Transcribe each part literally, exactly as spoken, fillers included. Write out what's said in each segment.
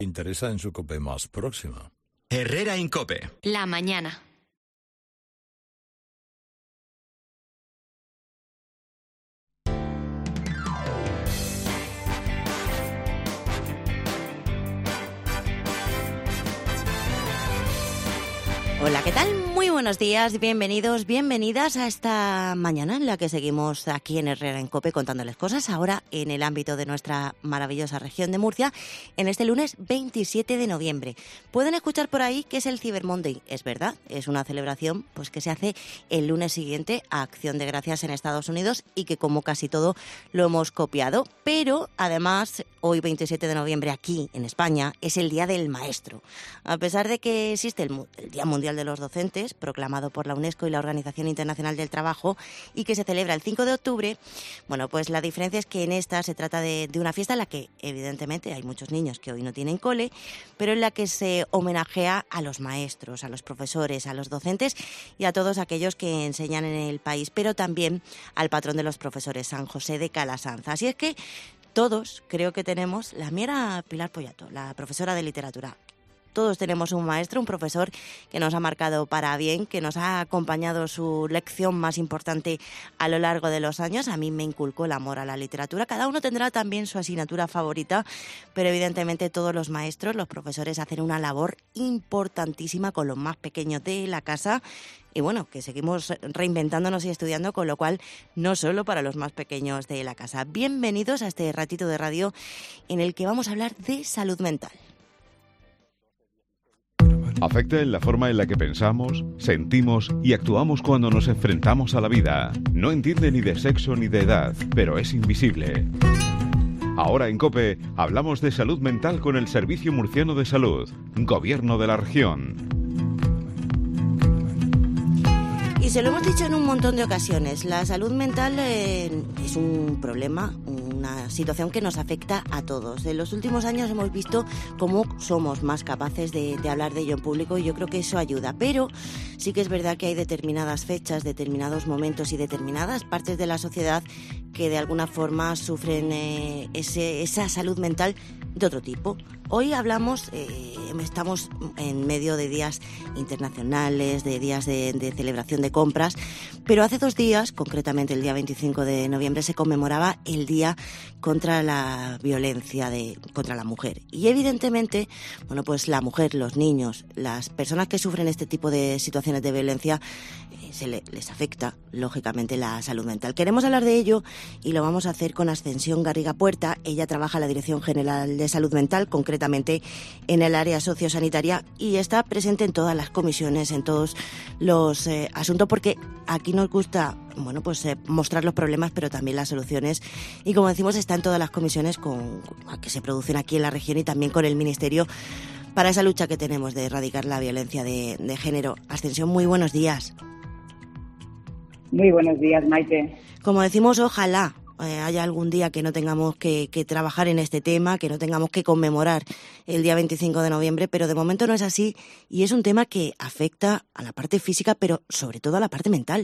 Interesa en su COPE más próxima. Herrera en COPE. La mañana. Hola, ¿qué tal? Muy buenos días, bienvenidos, bienvenidas a esta mañana en la que seguimos aquí en Herrera en COPE contándoles cosas, ahora en el ámbito de nuestra maravillosa región de Murcia, en este lunes veintisiete de noviembre. Pueden escuchar por ahí que es el Cyber Monday, es verdad, es una celebración pues que se hace el lunes siguiente a Acción de Gracias en Estados Unidos y que como casi todo lo hemos copiado, pero además hoy veintisiete de noviembre aquí en España es el Día del Maestro. A pesar de que existe el, el Día Mundial de los Docentes, proclamado por la UNESCO y la Organización Internacional del Trabajo, y que se celebra el cinco de octubre, bueno, pues la diferencia es que en esta se trata de, de una fiesta en la que, evidentemente, hay muchos niños que hoy no tienen cole, pero en la que se homenajea a los maestros, a los profesores, a los docentes y a todos aquellos que enseñan en el país, pero también al patrón de los profesores, San José de Calasanz. Así es que todos creo que tenemos, la mía era Pilar Pollato, la profesora de literatura. Todos tenemos un maestro, un profesor que nos ha marcado para bien, que nos ha acompañado su lección más importante a lo largo de los años. A mí me inculcó el amor a la literatura. Cada uno tendrá también su asignatura favorita, pero evidentemente todos los maestros, los profesores, hacen una labor importantísima con los más pequeños de la casa. Y bueno, que seguimos reinventándonos y estudiando, con lo cual no solo para los más pequeños de la casa. Bienvenidos a este ratito de radio en el que vamos a hablar de salud mental. Afecta en la forma en la que pensamos, sentimos y actuamos cuando nos enfrentamos a la vida. No entiende ni de sexo ni de edad, pero es invisible. Ahora en COPE hablamos de salud mental con el Servicio Murciano de Salud, Gobierno de la Región. Y se lo hemos dicho en un montón de ocasiones, la salud mental eh, es un problema, una situación que nos afecta a todos. En los últimos años hemos visto cómo somos más capaces de, de hablar de ello en público y yo creo que eso ayuda. Pero sí que es verdad que hay determinadas fechas, determinados momentos y determinadas partes de la sociedad que de alguna forma sufren eh, ese, esa salud mental de otro tipo. Hoy hablamos, eh, estamos en medio de días internacionales, de días de, de celebración de compras, pero hace dos días, concretamente el día veinticinco de noviembre, se conmemoraba el Día contra la Violencia de, contra la Mujer. Y evidentemente, bueno, pues la mujer, los niños, las personas que sufren este tipo de situaciones de violencia, eh, se le, les afecta, lógicamente, la salud mental. Queremos hablar de ello y lo vamos a hacer con Ascensión Garriga Puerta. Ella trabaja en la Dirección General de Salud Mental, concretamente en el área sociosanitaria, y está presente en todas las comisiones, en todos los eh, asuntos, porque aquí nos gusta, bueno, pues eh, mostrar los problemas, pero también las soluciones. Y como decimos, está en todas las comisiones con, que se producen aquí en la región y también con el Ministerio para esa lucha que tenemos de erradicar la violencia de, de género. Ascensión, muy buenos días. Muy buenos días, Maite. Como decimos, ojalá eh, haya algún día que no tengamos que, que trabajar en este tema, que no tengamos que conmemorar el día veinticinco de noviembre, pero de momento no es así y es un tema que afecta a la parte física, pero sobre todo a la parte mental.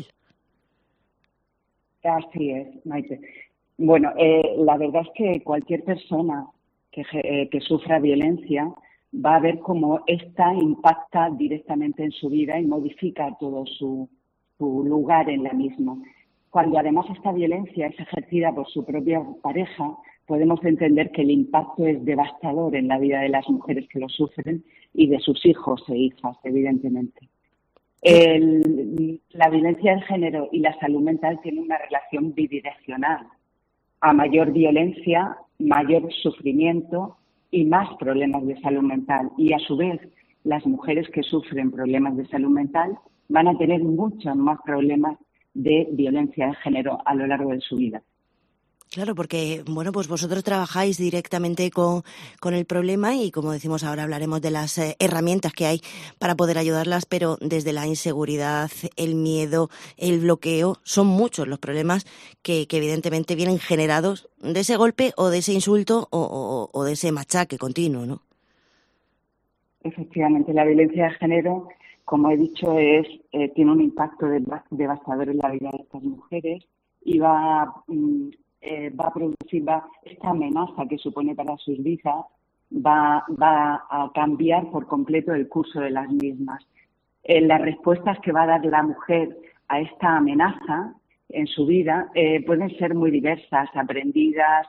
Así es, Maite. Bueno, eh, la verdad es que cualquier persona que, eh, que sufra violencia va a ver cómo esta impacta directamente en su vida y modifica todo su, su lugar en la misma. Cuando además esta violencia es ejercida por su propia pareja, podemos entender que el impacto es devastador en la vida de las mujeres que lo sufren y de sus hijos e hijas, evidentemente. El, la violencia de género y la salud mental tienen una relación bidireccional. A mayor violencia, mayor sufrimiento y más problemas de salud mental. Y a su vez, las mujeres que sufren problemas de salud mental van a tener muchos más problemas de violencia de género a lo largo de su vida. Claro, porque bueno, pues vosotros trabajáis directamente con, con el problema y, como decimos ahora, hablaremos de las eh, herramientas que hay para poder ayudarlas, pero desde la inseguridad, el miedo, el bloqueo, son muchos los problemas que, que evidentemente vienen generados de ese golpe o de ese insulto o, o, o de ese machaque continuo, ¿no? Efectivamente, la violencia de género, como he dicho, es eh, tiene un impacto devastador en la vida de estas mujeres y va... Mm, Eh, va a producir va, esta amenaza que supone para sus vidas, va, va a cambiar por completo el curso de las mismas. Eh, las respuestas que va a dar la mujer a esta amenaza en su vida eh, pueden ser muy diversas, aprendidas,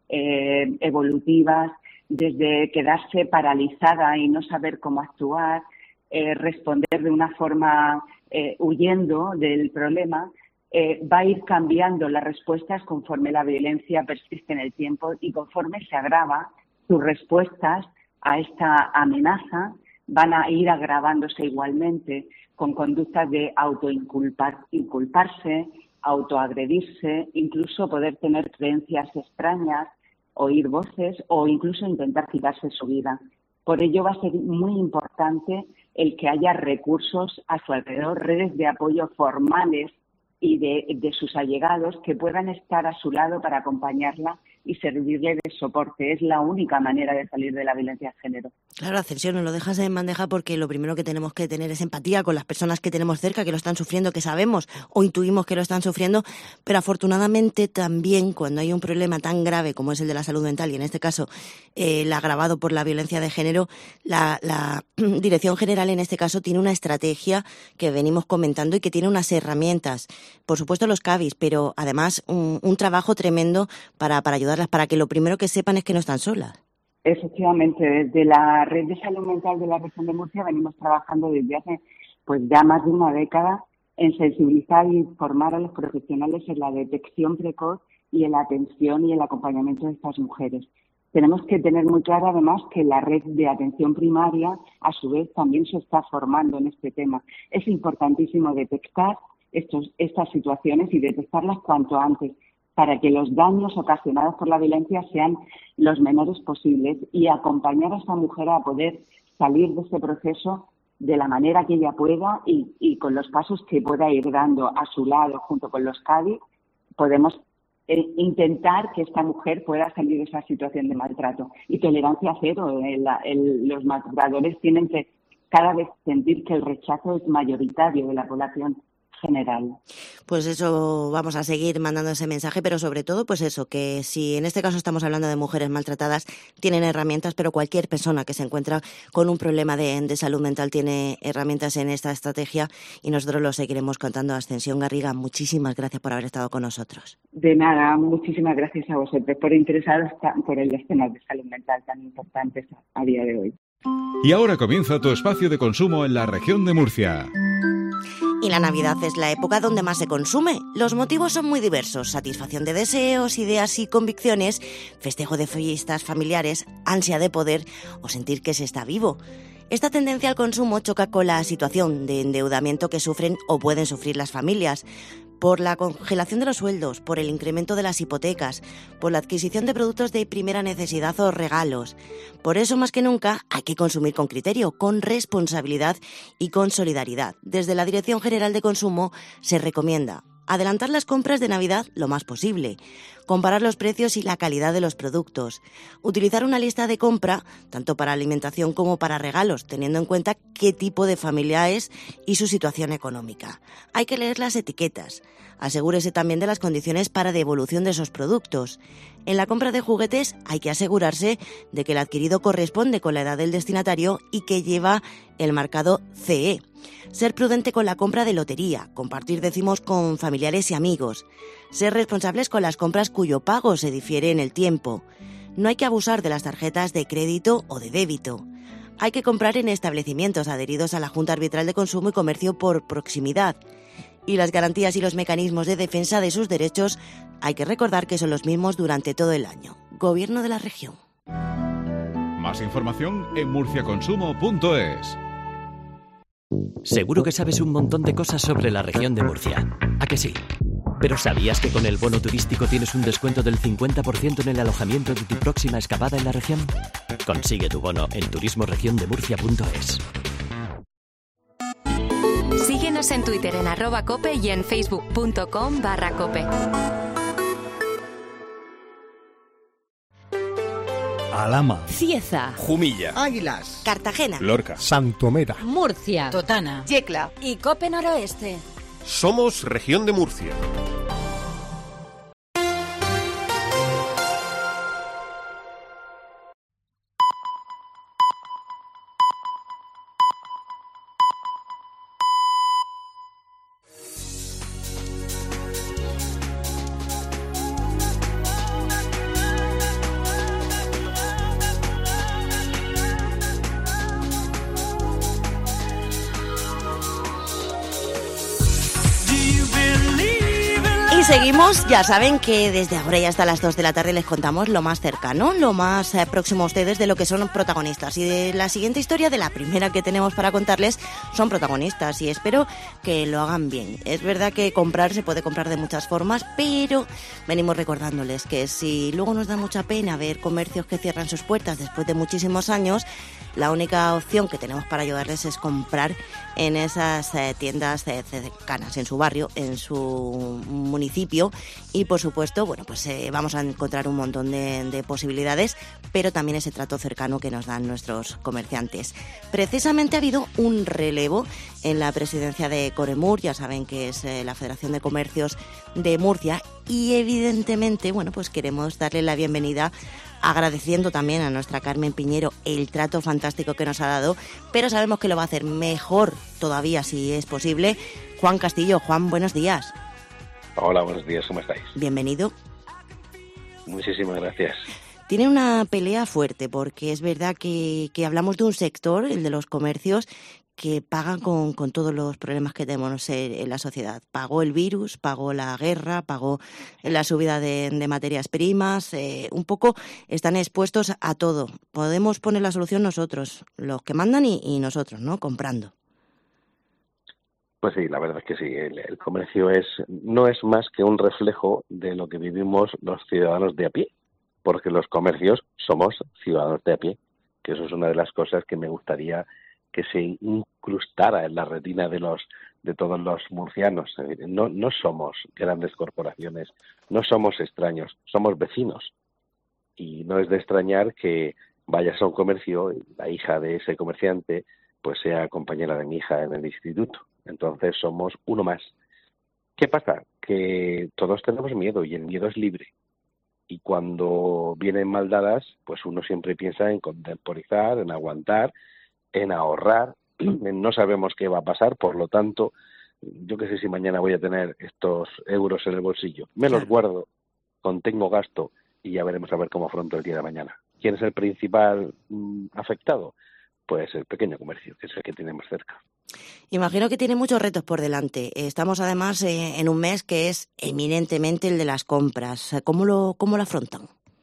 eh, evolutivas, desde quedarse paralizada y no saber cómo actuar, eh, responder de una forma eh, huyendo del problema, eh, va a ir cambiando las respuestas conforme la violencia persiste en el tiempo y conforme se agrava, sus respuestas a esta amenaza van a ir agravándose igualmente con conductas de autoinculpar, inculparse, autoagredirse, incluso poder tener creencias extrañas, oír voces o incluso intentar quitarse su vida. Por ello va a ser muy importante el que haya recursos a su alrededor, redes de apoyo formales y de, de sus allegados que puedan estar a su lado para acompañarla y servirle de soporte. Es la única manera de salir de la violencia de género. Claro, Ascensión, no lo dejas en bandeja porque lo primero que tenemos que tener es empatía con las personas que tenemos cerca, que lo están sufriendo, que sabemos o intuimos que lo están sufriendo, pero afortunadamente también cuando hay un problema tan grave como es el de la salud mental y en este caso eh, el agravado por la violencia de género, la, la Dirección General en este caso tiene una estrategia que venimos comentando y que tiene unas herramientas, por supuesto los C A B I S, pero además un, un trabajo tremendo para, para ayudarlas, para que lo primero que sepan es que no están solas. Efectivamente, desde la Red de Salud Mental de la Región de Murcia venimos trabajando desde hace pues ya más de una década en sensibilizar y informar a los profesionales en la detección precoz y en la atención y el acompañamiento de estas mujeres. Tenemos que tener muy claro además que la red de atención primaria a su vez también se está formando en este tema. Es importantísimo detectar estos, estas situaciones y detectarlas cuanto antes, para que los daños ocasionados por la violencia sean los menores posibles y acompañar a esta mujer a poder salir de este proceso de la manera que ella pueda y, y con los pasos que pueda ir dando a su lado junto con los C A B I, podemos eh, intentar que esta mujer pueda salir de esa situación de maltrato. Y tolerancia cero. El, el, los maltratadores tienen que cada vez sentir que el rechazo es mayoritario de la población general. Pues eso, vamos a seguir mandando ese mensaje, pero sobre todo, pues eso, que si en este caso estamos hablando de mujeres maltratadas, tienen herramientas, pero cualquier persona que se encuentra con un problema de, de salud mental tiene herramientas en esta estrategia y nosotros lo seguiremos contando. Ascensión Garriga, muchísimas gracias por haber estado con nosotros. De nada, muchísimas gracias a vosotros por interesaros por el escenario de salud mental tan importantes a día de hoy. Y ahora comienza tu espacio de consumo en la región de Murcia. Y la Navidad es la época donde más se consume. Los motivos son muy diversos: satisfacción de deseos, ideas y convicciones, festejo de fiestas familiares, ansia de poder o sentir que se está vivo. Esta tendencia al consumo choca con la situación de endeudamiento que sufren o pueden sufrir las familias, por la congelación de los sueldos, por el incremento de las hipotecas, por la adquisición de productos de primera necesidad o regalos. Por eso, más que nunca, hay que consumir con criterio, con responsabilidad y con solidaridad. Desde la Dirección General de Consumo se recomienda adelantar las compras de Navidad lo más posible, comparar los precios y la calidad de los productos, utilizar una lista de compra tanto para alimentación como para regalos, teniendo en cuenta qué tipo de familia es y su situación económica. Hay que leer las etiquetas. Asegúrese también de las condiciones para devolución de esos productos. En la compra de juguetes hay que asegurarse de que el adquirido corresponde con la edad del destinatario y que lleva el marcado C E. Ser prudente con la compra de lotería, compartir décimos con familiares y amigos. Ser responsables con las compras cuyo pago se difiere en el tiempo. No hay que abusar de las tarjetas de crédito o de débito. Hay que comprar en establecimientos adheridos a la Junta Arbitral de Consumo y Comercio por proximidad. Y las garantías y los mecanismos de defensa de sus derechos hay que recordar que son los mismos durante todo el año. Gobierno de la región. Más información en murciaconsumo punto es. Seguro que sabes un montón de cosas sobre la región de Murcia. ¿A que sí? ¿Pero sabías que con el bono turístico tienes un descuento del cincuenta por ciento en el alojamiento de tu próxima escapada en la región? Consigue tu bono en turismo región de murcia punto es. Síguenos en Twitter en arroba cope y en facebook punto com barra cope. Alhama, Cieza, Jumilla, Águilas, Cartagena, Lorca, Santomera, Murcia, Totana, Yecla y Cope Noroeste. Somos Región de Murcia. seguimos. Ya saben que desde ahora y hasta las dos de la tarde les contamos lo más cercano, lo más eh, próximo a ustedes de lo que son protagonistas. Y de la siguiente historia, de la primera que tenemos para contarles, son protagonistas y espero que lo hagan bien. Es verdad que comprar se puede comprar de muchas formas, pero venimos recordándoles que si luego nos da mucha pena ver comercios que cierran sus puertas después de muchísimos años, la única opción que tenemos para ayudarles es comprar en esas eh, tiendas eh, cercanas, en su barrio, en su municipio y, por supuesto, bueno, pues eh, vamos a encontrar un montón de, de posibilidades, pero también ese trato cercano que nos dan nuestros comerciantes. Precisamente ha habido un relevo en la presidencia de Coremur, ya saben que es eh, la Federación de Comercios de Murcia, y evidentemente, bueno, pues queremos darle la bienvenida agradeciendo también a nuestra Carmen Piñero el trato fantástico que nos ha dado, pero sabemos que lo va a hacer mejor todavía si es posible. Juan Castillo. Juan, buenos días. Hola, buenos días, ¿cómo estáis? Bienvenido. Muchísimas gracias. Tiene una pelea fuerte porque es verdad que, que hablamos de un sector, el de los comercios, que pagan con, con todos los problemas que tenemos en la sociedad. Pagó el virus, pagó la guerra, pagó la subida de, de materias primas, eh, un poco están expuestos a todo. Podemos poner la solución nosotros, los que mandan y, y nosotros, ¿no? Comprando. Pues sí, la verdad es que sí. El, el comercio es no es más que un reflejo de lo que vivimos los ciudadanos de a pie, porque los comercios somos ciudadanos de a pie, que eso es una de las cosas que me gustaría que se incrustara en la retina de los de todos los murcianos. No, no somos grandes corporaciones, no somos extraños, somos vecinos. Y no es de extrañar que vayas a un comercio y la hija de ese comerciante pues sea compañera de mi hija en el instituto. Entonces somos uno más. ¿Qué pasa? Que todos tenemos miedo y el miedo es libre. Y cuando vienen mal dadas, pues uno siempre piensa en contemporizar, en aguantar, en ahorrar, en no sabemos qué va a pasar, por lo tanto, yo qué sé si mañana voy a tener estos euros en el bolsillo. Me los guardo, contengo gasto y ya veremos a ver cómo afronto el día de mañana. ¿Quién es el principal mmm, afectado? Pues el pequeño comercio, que es el que tenemos cerca. Imagino que tiene muchos retos por delante. Estamos además eh, en un mes que es eminentemente el de las compras. ¿Cómo lo, cómo lo afrontan?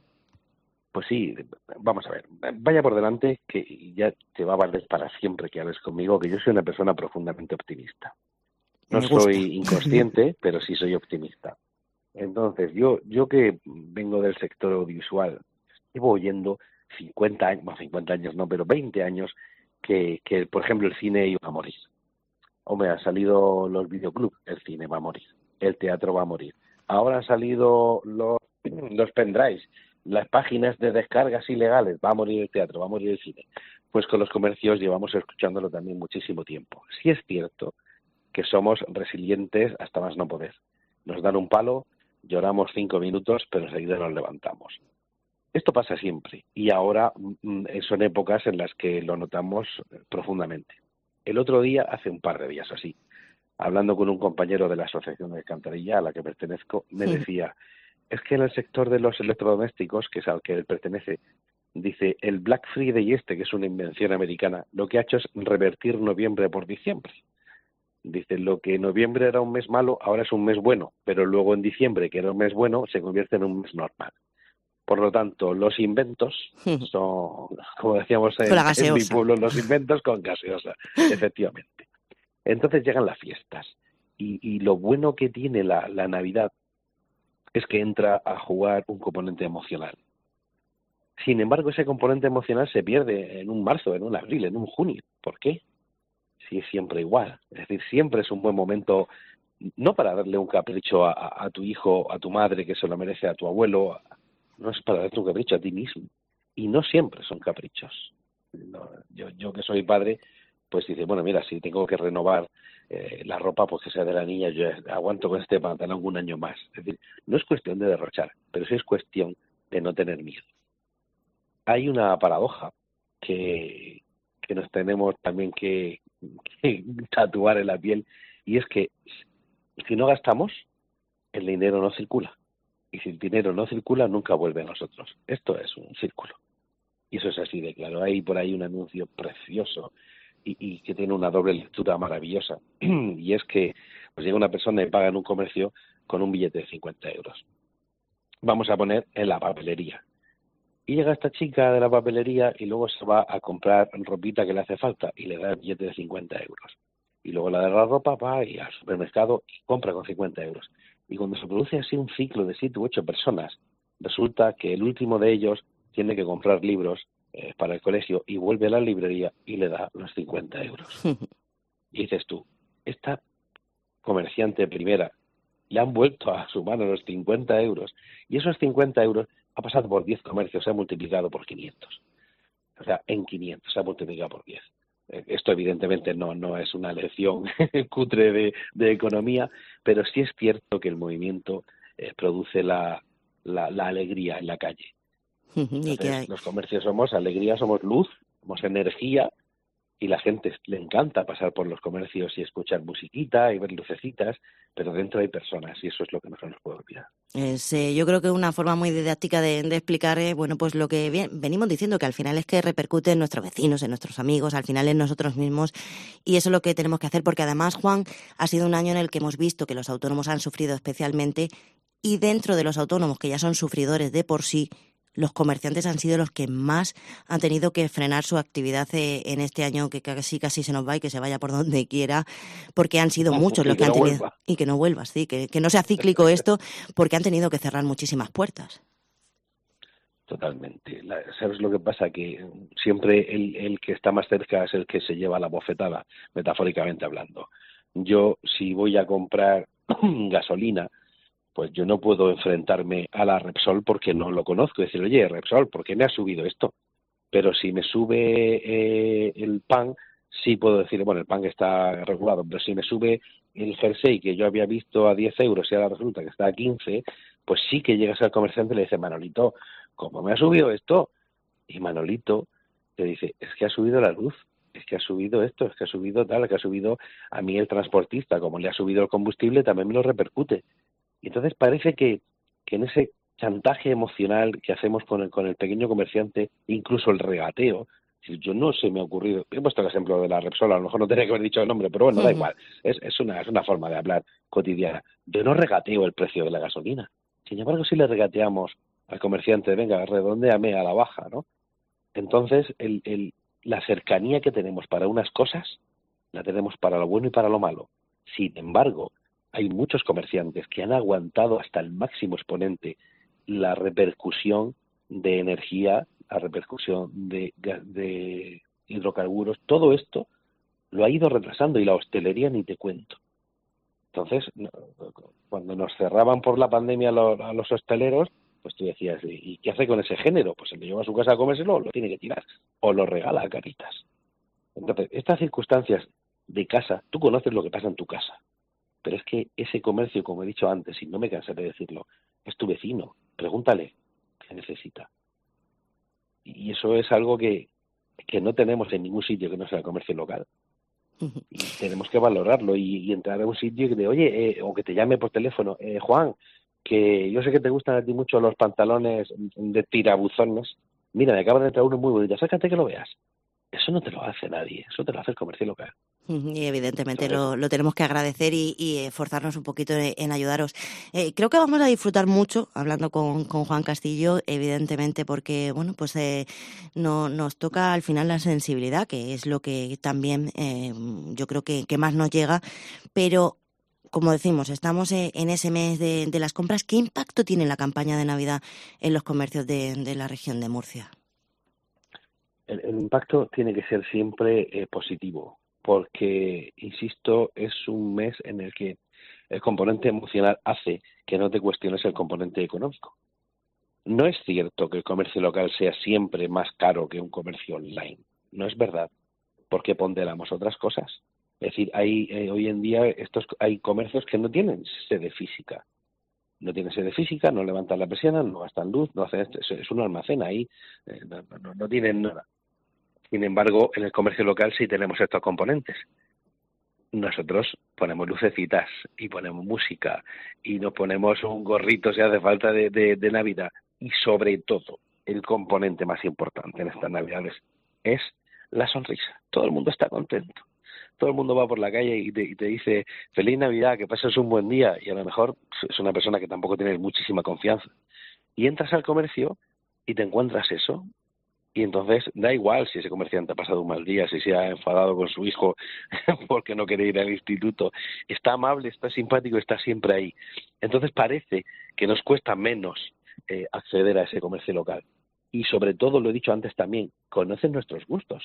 Pues sí, vamos a ver, vaya por delante que ya te va a valer para siempre que hables conmigo, que yo soy una persona profundamente optimista. No soy inconsciente, pero sí soy optimista. Entonces, yo yo que vengo del sector audiovisual, llevo oyendo cincuenta años, no cincuenta años no, pero veinte años que, que por ejemplo, el cine iba a morir. Hombre, han salido los videoclubs, el cine va a morir, el teatro va a morir. Ahora han salido los, los pendrives, las páginas de descargas ilegales, va a morir el teatro, va a morir el cine. Pues con los comercios llevamos escuchándolo también muchísimo tiempo. Sí es cierto que somos resilientes hasta más no poder. Nos dan un palo, lloramos cinco minutos, pero enseguida nos levantamos. Esto pasa siempre y ahora mm, son épocas en las que lo notamos profundamente. El otro día, hace un par de días así, hablando con un compañero de la Asociación de Alcantarilla a la que pertenezco, me decía, es que en el sector de los electrodomésticos, que es al que él pertenece, dice, el Black Friday este, que es una invención americana, lo que ha hecho es revertir noviembre por diciembre. Dice, lo que en noviembre era un mes malo, ahora es un mes bueno, pero luego en diciembre, que era un mes bueno, se convierte en un mes normal. Por lo tanto, los inventos son, como decíamos en, en mi pueblo, los inventos con gaseosa, efectivamente. Entonces llegan las fiestas y, y lo bueno que tiene la, la Navidad es que entra a jugar un componente emocional. Sin embargo, ese componente emocional se pierde en un marzo, en un abril, en un junio. ¿Por qué? Si es siempre igual. Es decir, siempre es un buen momento, no para darle un capricho a, a, a tu hijo, a tu madre, que se lo merece, a tu abuelo, no es para darte un capricho a ti mismo. Y no siempre son caprichos. No, yo, yo que soy padre, pues dice, bueno, mira, si tengo que renovar eh, la ropa, pues que sea de la niña, yo aguanto con este pantalón un año más. Es decir, no es cuestión de derrochar, pero sí es cuestión de no tener miedo. Hay una paradoja que, que nos tenemos también que, que tatuar en la piel, y es que si no gastamos, el dinero no circula. Y si el dinero no circula, nunca vuelve a nosotros. Esto es un círculo. Y eso es así de claro. Hay por ahí un anuncio precioso y, y que tiene una doble lectura maravillosa. Y es que pues llega una persona y paga en un comercio con un billete de cincuenta euros. Vamos a poner en la papelería. Y llega esta chica de la papelería y luego se va a comprar ropita que le hace falta y le da el billete de cincuenta euros. Y luego la de la ropa va y al supermercado y compra con cincuenta euros. Y cuando se produce así un ciclo de siete u ocho personas, resulta que el último de ellos tiene que comprar libros eh, para el colegio y vuelve a la librería y le da los cincuenta euros. Y dices tú, esta comerciante primera le han vuelto a su mano los cincuenta euros y esos cincuenta euros ha pasado por diez comercios, se ha multiplicado por quinientos. O sea, en quinientos se ha multiplicado por diez. Esto evidentemente no, no es una lección cutre de, de economía, pero sí es cierto que el movimiento eh, produce la, la, la alegría en la calle. Entonces, ¿y qué hay? Los comercios somos alegría, somos luz, somos energía, y la gente le encanta pasar por los comercios y escuchar musiquita y ver lucecitas, pero dentro hay personas y eso es lo que no se nos puede olvidar. Es, eh, yo creo que es una forma muy didáctica de, de explicar, eh, bueno, pues lo que bien, venimos diciendo, que al final es que repercute en nuestros vecinos, en nuestros amigos, al final en nosotros mismos, y eso es lo que tenemos que hacer, porque además, Juan, ha sido un año en el que hemos visto que los autónomos han sufrido especialmente, y dentro de los autónomos, que ya son sufridores de por sí, los comerciantes han sido los que más han tenido que frenar su actividad eh, en este año, que casi casi se nos va y que se vaya por donde quiera, porque han sido muchos los que, que han no tenido... Vuelva. Y que no vuelvas, sí, que, que no sea cíclico esto, porque han tenido que cerrar muchísimas puertas. Totalmente. La, ¿sabes lo que pasa? Que siempre el, el que está más cerca es el que se lleva la bofetada, metafóricamente hablando. Yo, si voy a comprar gasolina, pues yo no puedo enfrentarme a la Repsol porque no lo conozco. Decir, oye, Repsol, ¿por qué me ha subido esto? Pero si me sube eh, el pan, sí puedo decir, bueno, el pan que está regulado, pero si me sube el jersey que yo había visto a diez euros y ahora resulta que está a quince, pues sí que llegas al comerciante y le dices, Manolito, ¿cómo me ha subido esto? Y Manolito te dice, es que ha subido la luz, es que ha subido esto, es que ha subido tal, que ha subido a mí el transportista, como le ha subido el combustible, también me lo repercute. Y entonces parece que, que en ese chantaje emocional que hacemos con el, con el pequeño comerciante, incluso el regateo, si yo no se me ha ocurrido, he puesto el ejemplo de la Repsol, a lo mejor no tenía que haber dicho el nombre, pero bueno, uh-huh. da igual, es, es, una, es una forma de hablar cotidiana. Yo no regateo el precio de la gasolina, sin embargo sí le regateamos al comerciante, venga, redondéame a la baja, ¿no? Entonces, el, el, la cercanía que tenemos para unas cosas, la tenemos para lo bueno y para lo malo. Sin embargo, hay muchos comerciantes que han aguantado hasta el máximo exponente la repercusión de energía, la repercusión de, de hidrocarburos, todo esto lo ha ido retrasando y la hostelería ni te cuento. Entonces, cuando nos cerraban por la pandemia a los, a los hosteleros, pues tú decías, ¿y qué hace con ese género? Pues se lo lleva a su casa a comérselo, lo tiene que tirar o lo regala a Caritas. Entonces, estas circunstancias de casa, tú conoces lo que pasa en tu casa. Pero es que ese comercio, como he dicho antes, y no me cansaré de decirlo, es tu vecino. Pregúntale qué necesita. Y eso es algo que, que no tenemos en ningún sitio que no sea el comercio local. Y tenemos que valorarlo y, y entrar a un sitio que te, oye, eh, o que te llame por teléfono, eh, Juan, que yo sé que te gustan a ti mucho los pantalones de tirabuzones. Mira, me acaba de entrar uno muy bonito, acércate que lo veas. Eso no te lo hace nadie, eso te lo hace el comercio local. Y evidentemente lo, lo tenemos que agradecer y, y esforzarnos un poquito en, en ayudaros. Eh, creo que vamos a disfrutar mucho hablando con, con Juan Castillo, evidentemente, porque bueno, pues eh, no, nos toca al final la sensibilidad, que es lo que también eh, yo creo que, que más nos llega, pero como decimos, estamos en ese mes de, de las compras. ¿Qué impacto tiene la campaña de Navidad en los comercios de, de la región de Murcia? El, el impacto tiene que ser siempre eh, positivo, porque, insisto, es un mes en el que el componente emocional hace que no te cuestiones el componente económico. No es cierto que el comercio local sea siempre más caro que un comercio online. No es verdad, porque ponderamos otras cosas. Es decir, hay eh, hoy en día estos hay comercios que no tienen sede física. No tienen sede física, no levantan la persiana, no gastan luz, no hacen esto. Es un almacén ahí, eh, no, no, no tienen nada. Sin embargo, en el comercio local sí tenemos estos componentes. Nosotros ponemos lucecitas y ponemos música y nos ponemos un gorrito si hace falta de, de, de Navidad. Y sobre todo, el componente más importante en estas Navidades es la sonrisa. Todo el mundo está contento. todo el mundo va por la calle y te, y te dice feliz Navidad, que pases un buen día, y a lo mejor es una persona que tampoco tiene muchísima confianza. Y entras al comercio y te encuentras eso. Y entonces da igual si ese comerciante ha pasado un mal día, si se ha enfadado con su hijo porque no quiere ir al instituto. Está amable, está simpático, está siempre ahí. Entonces parece que nos cuesta menos eh, acceder a ese comercio local. Y sobre todo, lo he dicho antes también, conocen nuestros gustos.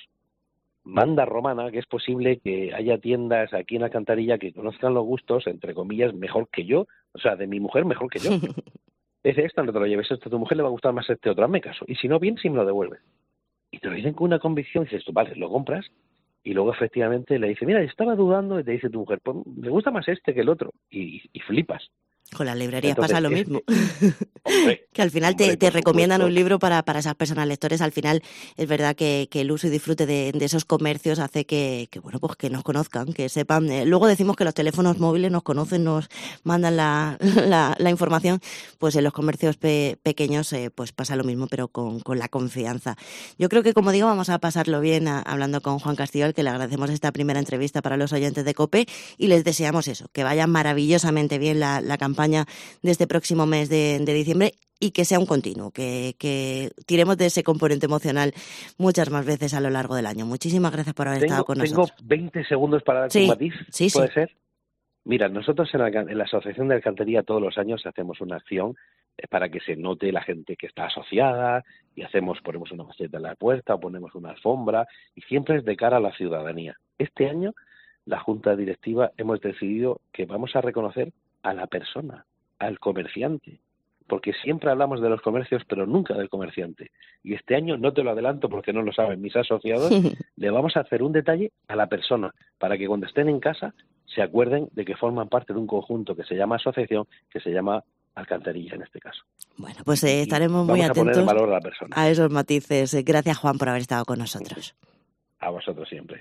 Manda romana que es posible que haya tiendas aquí en Alcantarilla que conozcan los gustos, entre comillas, mejor que yo. O sea, de mi mujer mejor que yo. Dice, esto no te lo lleves, esto a tu mujer le va a gustar más este otro, hazme caso. Y si no, bien, si me lo devuelves. Y te lo dicen con una convicción, y dices tú, vale, lo compras, y luego efectivamente le dice, mira, estaba dudando, y te dice tu mujer, pues me gusta más este que el otro, y, y flipas. Con las librerías Entonces, pasa lo es mismo. que, hombre, que al final hombre, te, te por recomiendan supuesto. un libro para, para esas personas lectores. Al final es verdad que, que el uso y disfrute de, de esos comercios hace que, que, bueno, pues que nos conozcan, que sepan. Eh, luego decimos que los teléfonos móviles nos conocen, nos mandan la, la, la información. Pues en los comercios pe, pequeños eh, pues pasa lo mismo, pero con, con la confianza. Yo creo que, como digo, vamos a pasarlo bien a, hablando con Juan Castillo, al que le agradecemos esta primera entrevista para los oyentes de COPE, y les deseamos eso, que vaya maravillosamente bien la, la campaña de este próximo mes de, de diciembre, y que sea un continuo, que, que tiremos de ese componente emocional muchas más veces a lo largo del año. Muchísimas gracias por haber Tengo, estado con tengo nosotros. veinte segundos para dar sí, un matiz, sí, ¿puede sí. ser? Mira, nosotros en la, en la Asociación de Alcantarilla todos los años hacemos una acción para que se note la gente que está asociada, y hacemos, ponemos una maceta en la puerta, o ponemos una alfombra, y siempre es de cara a la ciudadanía. Este año, la Junta Directiva hemos decidido que vamos a reconocer a la persona, al comerciante, porque siempre hablamos de los comercios, pero nunca del comerciante. Y este año, no te lo adelanto porque no lo saben mis asociados, le vamos a hacer un detalle a la persona, para que cuando estén en casa se acuerden de que forman parte de un conjunto que se llama asociación, que se llama Alcantarilla en este caso. Bueno, pues eh, estaremos y muy vamos a poner en atentos valor a la persona. a esos matices. Gracias, Juan, por haber estado con nosotros. A vosotros siempre.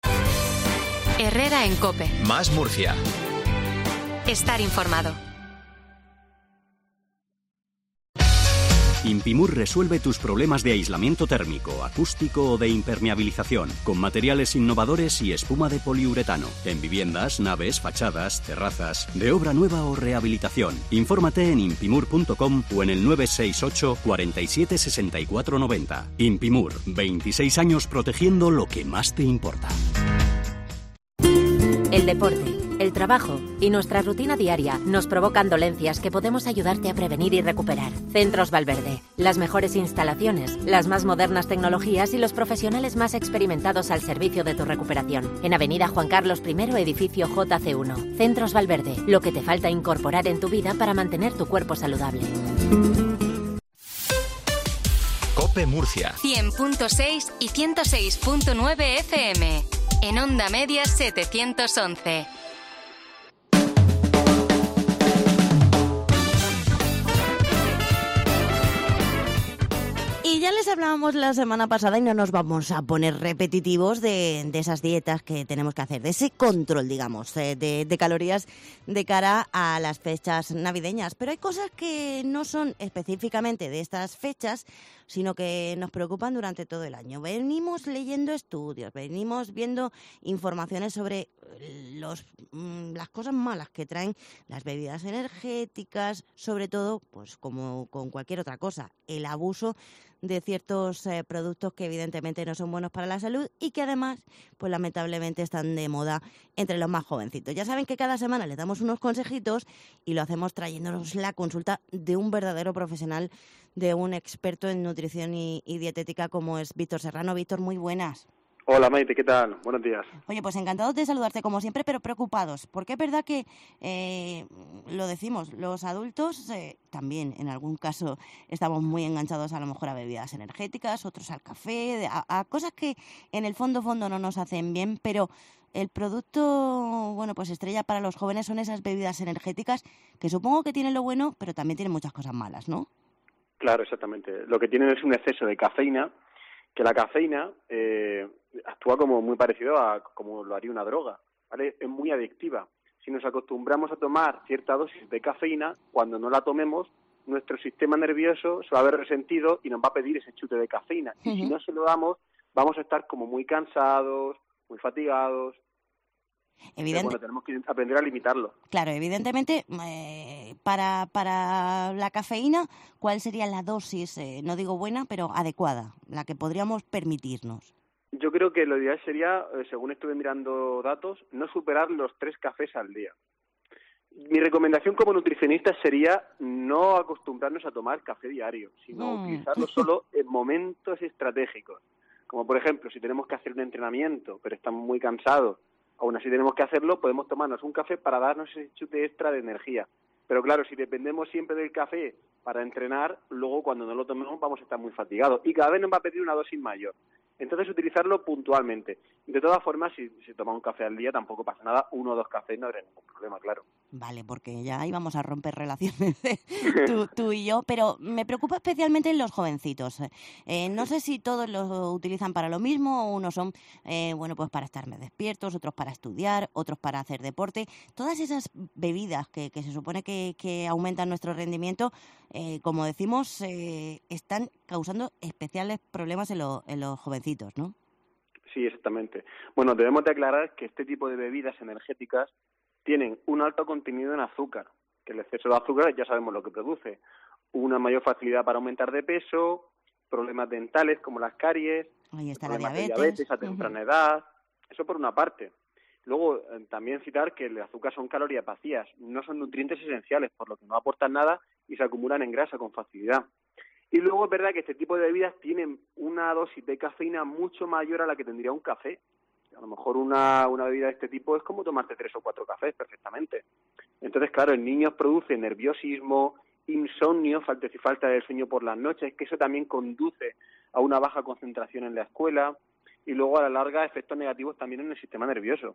Herrera en COPE. Más Murcia. Estar informado. Impimur resuelve tus problemas de aislamiento térmico, acústico o de impermeabilización con materiales innovadores y espuma de poliuretano en viviendas, naves, fachadas, terrazas, de obra nueva o rehabilitación. Infórmate en impimur punto com o en el nueve seis ocho, cuarenta y siete, sesenta y cuatro noventa. Impimur, veintiséis años protegiendo lo que más te importa. El deporte, el trabajo y nuestra rutina diaria nos provocan dolencias que podemos ayudarte a prevenir y recuperar. Centros Valverde, las mejores instalaciones, las más modernas tecnologías y los profesionales más experimentados al servicio de tu recuperación. En Avenida Juan Carlos primero, edificio J C uno. Centros Valverde, lo que te falta incorporar en tu vida para mantener tu cuerpo saludable. COPE Murcia. cien punto seis y ciento seis punto nueve F M. En Onda Media setecientos once. Y ya les hablábamos la semana pasada, y no nos vamos a poner repetitivos, de, de esas dietas que tenemos que hacer, de ese control, digamos, de, de, de calorías de cara a las fechas navideñas. Pero hay cosas que no son específicamente de estas fechas, sino que nos preocupan durante todo el año. Venimos leyendo estudios, venimos viendo informaciones sobre los, las cosas malas que traen las bebidas energéticas, sobre todo, pues como con cualquier otra cosa, el abuso de ciertos eh, productos que evidentemente no son buenos para la salud y que además, pues lamentablemente están de moda entre los más jovencitos. Ya saben que cada semana les damos unos consejitos y lo hacemos trayéndonos la consulta de un verdadero profesional, de un experto en nutrición y, y dietética como es Víctor Serrano. Víctor, muy buenas. Hola Maite, ¿qué tal? Buenos días. Oye, pues encantados de saludarte como siempre, pero preocupados, porque es verdad que, eh, lo decimos, los adultos eh, también en algún caso estamos muy enganchados a lo mejor a bebidas energéticas, otros al café, a, a cosas que en el fondo fondo no nos hacen bien, pero el producto, bueno, pues estrella para los jóvenes son esas bebidas energéticas que supongo que tienen lo bueno, pero también tienen muchas cosas malas, ¿no? Claro, exactamente. Lo que tienen es un exceso de cafeína, que la cafeína eh, actúa como muy parecido a como lo haría una droga, ¿vale? Es muy adictiva. Si nos acostumbramos a tomar cierta dosis de cafeína, cuando no la tomemos, nuestro sistema nervioso se va a ver resentido y nos va a pedir ese chute de cafeína. Uh-huh. Y si no se lo damos, vamos a estar como muy cansados, muy fatigados, Evidente... Bueno, tenemos que aprender a limitarlo. Claro, evidentemente, eh, para, para la cafeína, ¿cuál sería la dosis, eh, no digo buena, pero adecuada, la que podríamos permitirnos? Yo creo que lo ideal sería, eh, según estuve mirando datos, no superar los tres cafés al día. Mi recomendación como nutricionista sería no acostumbrarnos a tomar café diario, sino Mm. utilizarlo solo en momentos estratégicos. Como por ejemplo, si tenemos que hacer un entrenamiento, pero estamos muy cansados, aún así tenemos que hacerlo, podemos tomarnos un café para darnos ese chute extra de energía. Pero claro, si dependemos siempre del café para entrenar, luego cuando no lo tomemos vamos a estar muy fatigados y cada vez nos va a pedir una dosis mayor. Entonces, utilizarlo puntualmente. De todas formas, si se toma un café al día, tampoco pasa nada. Uno o dos cafés no habría ningún problema, claro. Vale, porque ya íbamos a romper relaciones tú, tú y yo, pero me preocupa especialmente en los jovencitos. Eh, no sé si todos lo utilizan para lo mismo, unos son, eh, bueno, pues para estar despiertos, otros para estudiar, otros para hacer deporte. Todas esas bebidas que, que se supone que, que aumentan nuestro rendimiento, eh, como decimos, eh, están causando especiales problemas en, lo, en los jovencitos, ¿no? Sí, exactamente. Bueno, debemos de aclarar que este tipo de bebidas energéticas tienen un alto contenido en azúcar, que el exceso de azúcar ya sabemos lo que produce. Una mayor facilidad para aumentar de peso, problemas dentales como las caries, Ahí está la problemas diabetes. de diabetes a temprana uh-huh. edad. Eso por una parte. Luego, eh, también citar que el azúcar son calorías vacías, no son nutrientes esenciales, por lo que no aportan nada y se acumulan en grasa con facilidad. Y luego es verdad que este tipo de bebidas tienen una dosis de cafeína mucho mayor a la que tendría un café. A lo mejor una, una bebida de este tipo es como tomarte tres o cuatro cafés perfectamente. Entonces, claro, en niños produce nerviosismo, insomnio, falta, falta de sueño por las noches, que eso también conduce a una baja concentración en la escuela y luego a la larga efectos negativos también en el sistema nervioso.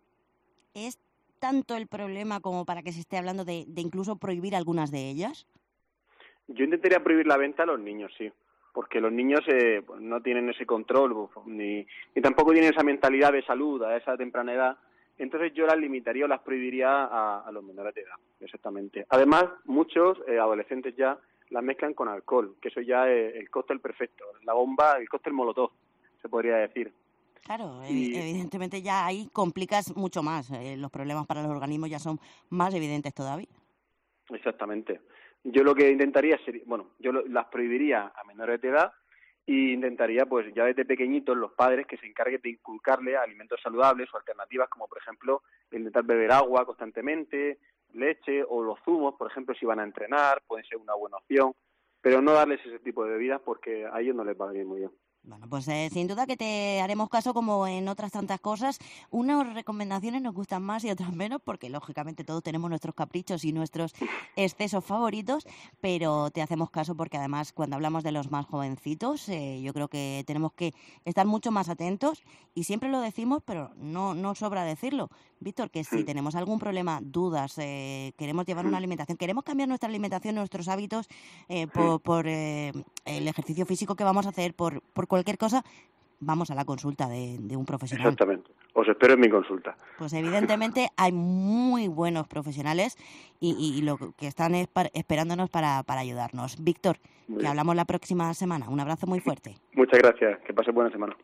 ¿Es tanto el problema como para que se esté hablando de, de incluso prohibir algunas de ellas? Yo intentaría prohibir la venta a los niños, sí, porque los niños eh, pues no tienen ese control ni, ni tampoco tienen esa mentalidad de salud a esa temprana edad. Entonces yo las limitaría o las prohibiría a, a los menores de edad, exactamente. Además, muchos eh, adolescentes ya las mezclan con alcohol, que eso ya es el cóctel perfecto, la bomba, el cóctel molotov, se podría decir. Claro, y... evidentemente ya ahí complicas mucho más, eh, los problemas para los organismos ya son más evidentes todavía. Exactamente. Yo lo que intentaría sería, bueno, yo lo, las prohibiría a menores de edad y intentaría, pues ya desde pequeñitos, los padres que se encarguen de inculcarle alimentos saludables o alternativas, como por ejemplo intentar beber agua constantemente, leche o los zumos, por ejemplo, si van a entrenar, puede ser una buena opción, pero no darles ese tipo de bebidas porque a ellos no les va a venir muy bien. Bueno, pues eh, sin duda que te haremos caso como en otras tantas cosas. Unas recomendaciones nos gustan más y otras menos porque lógicamente todos tenemos nuestros caprichos y nuestros excesos favoritos, pero te hacemos caso porque además cuando hablamos de los más jovencitos eh, yo creo que tenemos que estar mucho más atentos y siempre lo decimos, pero no, no sobra decirlo. Víctor, que si tenemos algún problema, dudas, eh, queremos llevar una alimentación, queremos cambiar nuestra alimentación, nuestros hábitos eh, por, por eh, el ejercicio físico que vamos a hacer, por, por cualquier cosa, vamos a la consulta de, de un profesional. Exactamente. Os espero en mi consulta. Pues evidentemente hay muy buenos profesionales y, y lo que están es para, esperándonos para, para ayudarnos. Víctor, muy que bien. Hablamos la próxima semana. Un abrazo muy fuerte. Muchas gracias. Que pase buena semana.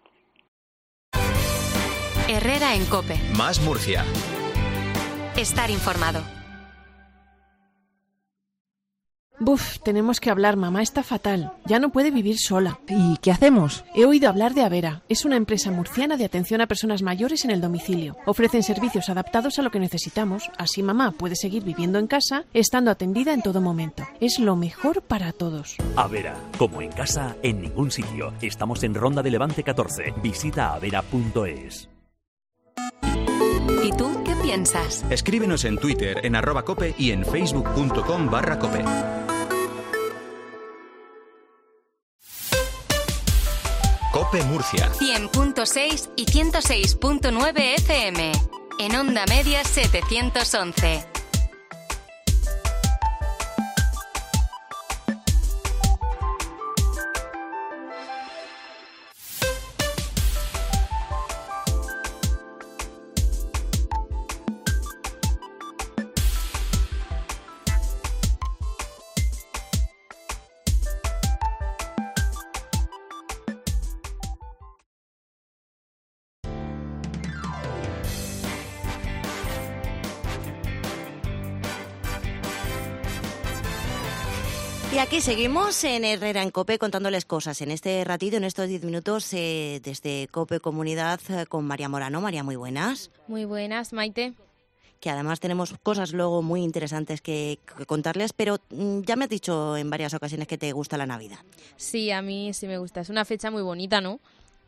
Herrera en COPE. Más Murcia. Estar informado. Buf, tenemos que hablar, mamá está fatal. Ya no puede vivir sola. ¿Y qué hacemos? He oído hablar de Avera. Es una empresa murciana de atención a personas mayores en el domicilio. Ofrecen servicios adaptados a lo que necesitamos. Así mamá puede seguir viviendo en casa, estando atendida en todo momento. Es lo mejor para todos. Avera, como en casa, en ningún sitio. Estamos en Ronda de Levante catorce. Visita avera punto es. ¿Y tú qué piensas? Escríbenos en Twitter, en arroba cope y en facebook punto com barra cope. Cope Murcia. cien punto seis y ciento seis punto nueve F M. En Onda Media setecientos once. Y aquí seguimos en Herrera en COPE contándoles cosas en este ratito, en estos diez minutos eh, desde COPE Comunidad eh, con María Morano. María, muy buenas. Muy buenas, Maite. Que además tenemos cosas luego muy interesantes que, que contarles, pero mm, ya me has dicho en varias ocasiones que te gusta la Navidad. Sí, a mí sí me gusta. Es una fecha muy bonita, ¿no?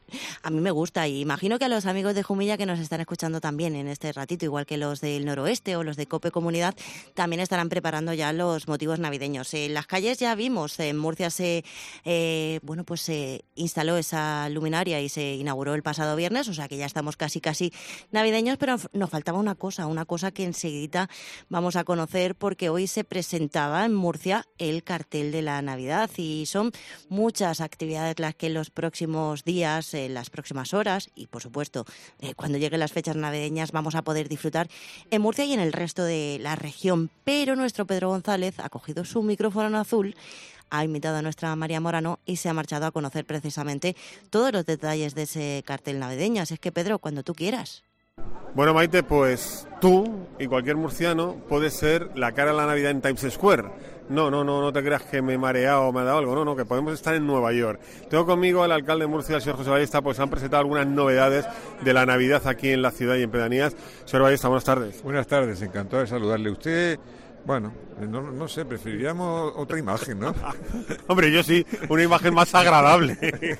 A mí me gusta y imagino que a los amigos de Jumilla que nos están escuchando también en este ratito, igual que los del noroeste o los de COPE Comunidad, también estarán preparando ya los motivos navideños. En las calles ya vimos, en Murcia se eh, bueno pues se instaló esa luminaria y se inauguró el pasado viernes, o sea que ya estamos casi casi navideños, pero nos faltaba una cosa, una cosa que enseguida vamos a conocer porque hoy se presentaba en Murcia el cartel de la Navidad y son muchas actividades las que en los próximos días, en las próximas horas y, por supuesto, eh, cuando lleguen las fechas navideñas vamos a poder disfrutar en Murcia y en el resto de la región. Pero nuestro Pedro González ha cogido su micrófono en azul, ha invitado a nuestra María Morano y se ha marchado a conocer precisamente todos los detalles de ese cartel navideño. Así es que, Pedro, cuando tú quieras. Bueno, Maite, pues tú y cualquier murciano puede ser la cara de la Navidad en Times Square. No, no, no, no te creas que me he mareado o me ha dado algo, no, no, que podemos estar en Nueva York. Tengo conmigo al alcalde de Murcia, el señor José Ballesta, pues han presentado algunas novedades de la Navidad aquí en la ciudad y en pedanías. Señor Ballesta, buenas tardes. Buenas tardes, encantado de saludarle. Usted... Bueno, no, no sé, preferiríamos otra imagen, ¿no? Hombre, yo sí, una imagen más agradable.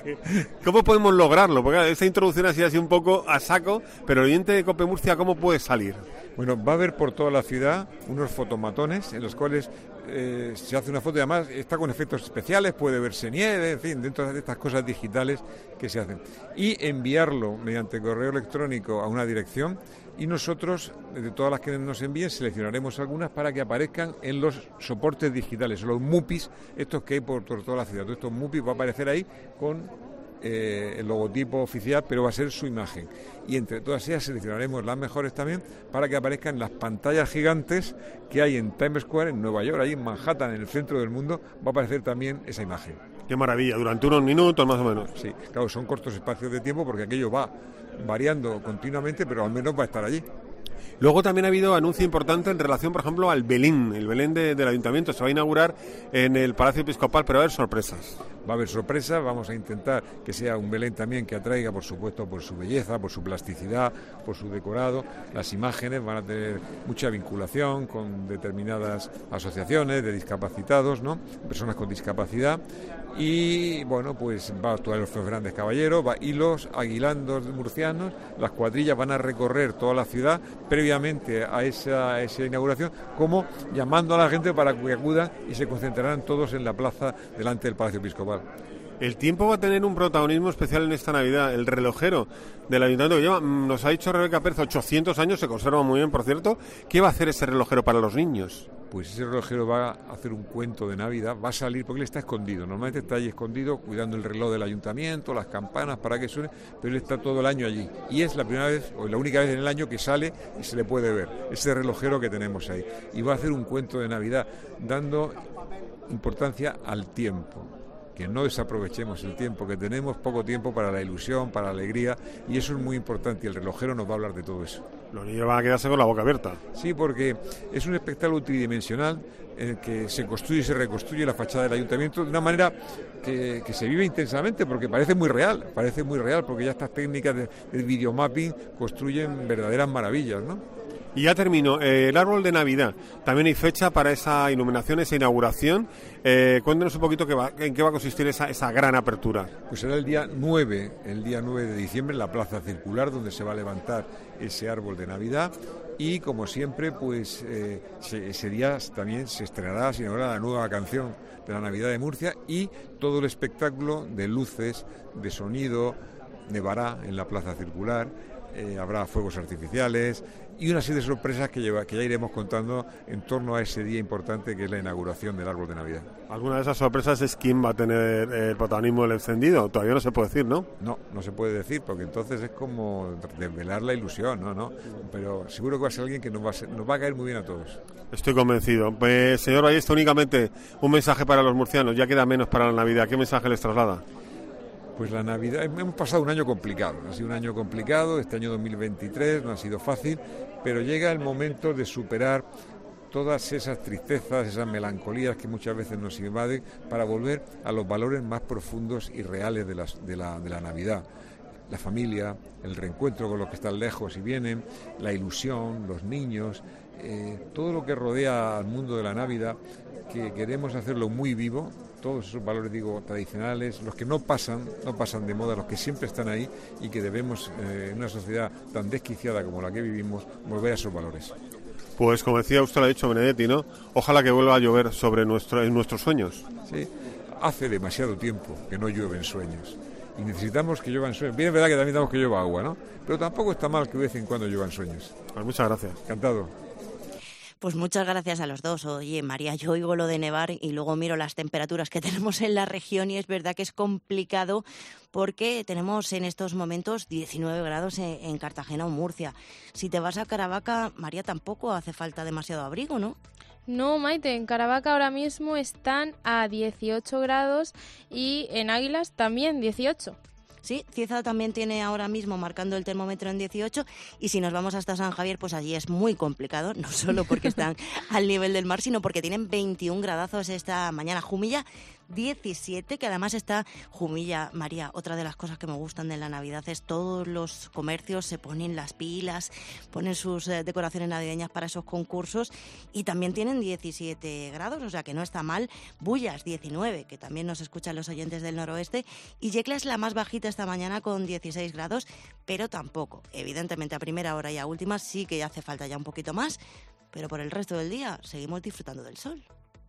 ¿Cómo podemos lograrlo? Porque esta introducción ha sido así un poco a saco, pero el oyente de COPE Murcia, ¿cómo puede salir? Bueno, va a haber por toda la ciudad unos fotomatones en los cuales eh, se hace una foto y además está con efectos especiales, puede verse nieve, en fin, dentro de estas cosas digitales que se hacen. Y enviarlo mediante correo electrónico a una dirección. Y nosotros, de todas las que nos envíen, seleccionaremos algunas para que aparezcan en los soportes digitales, los MUPIs, estos que hay por, por toda la ciudad. Estos MUPIs va a aparecer ahí con eh, el logotipo oficial, pero va a ser su imagen. Y entre todas ellas seleccionaremos las mejores también para que aparezcan las pantallas gigantes que hay en Times Square, en Nueva York, ahí en Manhattan, en el centro del mundo, va a aparecer también esa imagen. Qué maravilla, durante unos minutos más o menos. Sí, claro, son cortos espacios de tiempo porque aquello va variando continuamente, pero al menos va a estar allí. Luego también ha habido anuncio importante en relación, por ejemplo, al Belén. El Belén de, del Ayuntamiento se va a inaugurar en el Palacio Episcopal, pero va a haber sorpresas. Va a haber sorpresas, vamos a intentar que sea un Belén también que atraiga, por supuesto, por su belleza, por su plasticidad, por su decorado. Las imágenes van a tener mucha vinculación con determinadas asociaciones de discapacitados, ¿no? Personas con discapacidad. Y, bueno, pues va a actuar los grandes caballeros va, y los aguilandos murcianos. Las cuadrillas van a recorrer toda la ciudad previamente a esa, a esa inauguración, como llamando a la gente para que acudan y se concentrarán todos en la plaza delante del Palacio Episcopal. El tiempo va a tener un protagonismo especial en esta Navidad. El relojero del Ayuntamiento que lleva, nos ha dicho Rebeca Pérez, ochocientos años, se conserva muy bien, por cierto. ¿Qué va a hacer ese relojero para los niños? Pues ese relojero va a hacer un cuento de Navidad, va a salir, porque él está escondido, normalmente está ahí escondido, cuidando el reloj del ayuntamiento, las campanas para que suene, pero él está todo el año allí. Y es la primera vez, o la única vez en el año que sale y se le puede ver, ese relojero que tenemos ahí. Y va a hacer un cuento de Navidad, dando importancia al tiempo. Que no desaprovechemos el tiempo que tenemos, poco tiempo para la ilusión, para la alegría, y eso es muy importante, y el relojero nos va a hablar de todo eso. Los niños van a quedarse con la boca abierta. Sí, porque es un espectáculo tridimensional en el que se construye y se reconstruye la fachada del ayuntamiento de una manera que, que se vive intensamente, porque parece muy real, parece muy real, porque ya estas técnicas de, de videomapping construyen verdaderas maravillas, ¿no? Y ya termino, eh, el árbol de Navidad, también hay fecha para esa iluminación, esa inauguración. Eh, cuéntenos un poquito qué va, en qué va a consistir esa, esa gran apertura. Pues será el día nueve, el día nueve de diciembre, en la Plaza Circular, donde se va a levantar ese árbol de Navidad. Y como siempre, pues eh, ese día también se estrenará, se inaugurará la nueva canción de la Navidad de Murcia y todo el espectáculo de luces, de sonido, nevará en la Plaza Circular. Eh, habrá fuegos artificiales y una serie de sorpresas que, lleva, que ya iremos contando en torno a ese día importante que es la inauguración del árbol de Navidad. ¿Alguna de esas sorpresas es quién va a tener el protagonismo del encendido? Todavía no se puede decir, ¿no? No, no se puede decir, porque entonces es como desvelar la ilusión, ¿no? ¿no? Pero seguro que va a ser alguien que nos va a, ser, nos va a caer muy bien a todos. Estoy convencido. Pues, señor Ballesta, únicamente un mensaje para los murcianos, ya queda menos para la Navidad. ¿Qué mensaje les traslada? Pues la Navidad, hemos pasado un año complicado, ha sido un año complicado, este año dos mil veintitrés no ha sido fácil, pero llega el momento de superar todas esas tristezas, esas melancolías que muchas veces nos invaden, para volver a los valores más profundos y reales de, las, de, la, de la Navidad. La familia, el reencuentro con los que están lejos y vienen, la ilusión, los niños, eh, todo lo que rodea al mundo de la Navidad, que queremos hacerlo muy vivo, todos esos valores, digo, tradicionales, los que no pasan, no pasan de moda, los que siempre están ahí y que debemos, eh, en una sociedad tan desquiciada como la que vivimos, volver a esos valores. Pues como decía usted, lo ha dicho Benedetti, ¿no? Ojalá que vuelva a llover sobre nuestro, en nuestros sueños. Sí, hace demasiado tiempo que no llueven sueños. Y necesitamos que lluevan sueños. Bien, es verdad que también necesitamos que llueva agua, ¿no? Pero tampoco está mal que de vez en cuando lluevan sueños. Pues muchas gracias. Encantado. Pues muchas gracias a los dos. Oye, María, yo oigo lo de nevar y luego miro las temperaturas que tenemos en la región y es verdad que es complicado porque tenemos en estos momentos diecinueve grados en, en Cartagena o Murcia. Si te vas a Caravaca, María, tampoco hace falta demasiado abrigo, ¿no? No, Maite, en Caravaca ahora mismo están a dieciocho grados y en Águilas también dieciocho. Sí, Cieza también tiene ahora mismo marcando el termómetro en dieciocho y si nos vamos hasta San Javier, pues allí es muy complicado, no solo porque están al nivel del mar, sino porque tienen veintiún gradazos esta mañana. Jumilla, diecisiete, que además está Jumilla, María, otra de las cosas que me gustan de la Navidad es todos los comercios se ponen las pilas, ponen sus eh, decoraciones navideñas para esos concursos y también tienen diecisiete grados, o sea que no está mal. Bullas, diecinueve, que también nos escuchan los oyentes del noroeste, y Yecla es la más bajita esta mañana con dieciséis grados, pero tampoco, evidentemente a primera hora y a última sí que hace falta ya un poquito más, pero por el resto del día seguimos disfrutando del sol.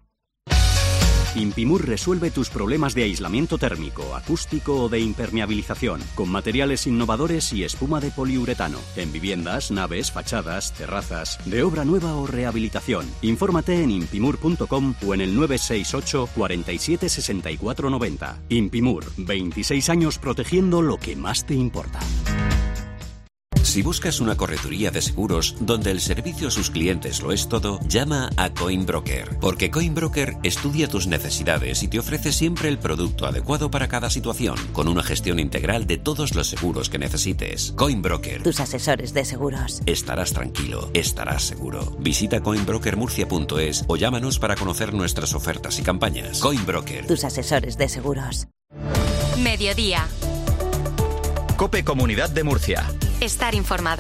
Impimur resuelve tus problemas de aislamiento térmico, acústico o de impermeabilización con materiales innovadores y espuma de poliuretano en viviendas, naves, fachadas, terrazas, de obra nueva o rehabilitación. Infórmate en impimur punto com o en el nueve seis ocho, cuarenta y siete, sesenta y cuatro noventa. Impimur, veintiséis años protegiendo lo que más te importa. Si buscas una correduría de seguros donde el servicio a sus clientes lo es todo, llama a Coinbroker, porque Coinbroker estudia tus necesidades y te ofrece siempre el producto adecuado para cada situación, con una gestión integral de todos los seguros que necesites. Coinbroker. Tus asesores de seguros. Estarás tranquilo, estarás seguro. Visita coinbroker murcia punto es o llámanos para conocer nuestras ofertas y campañas. Coinbroker. Tus asesores de seguros. Mediodía. COPE Comunidad de Murcia. Estar informado.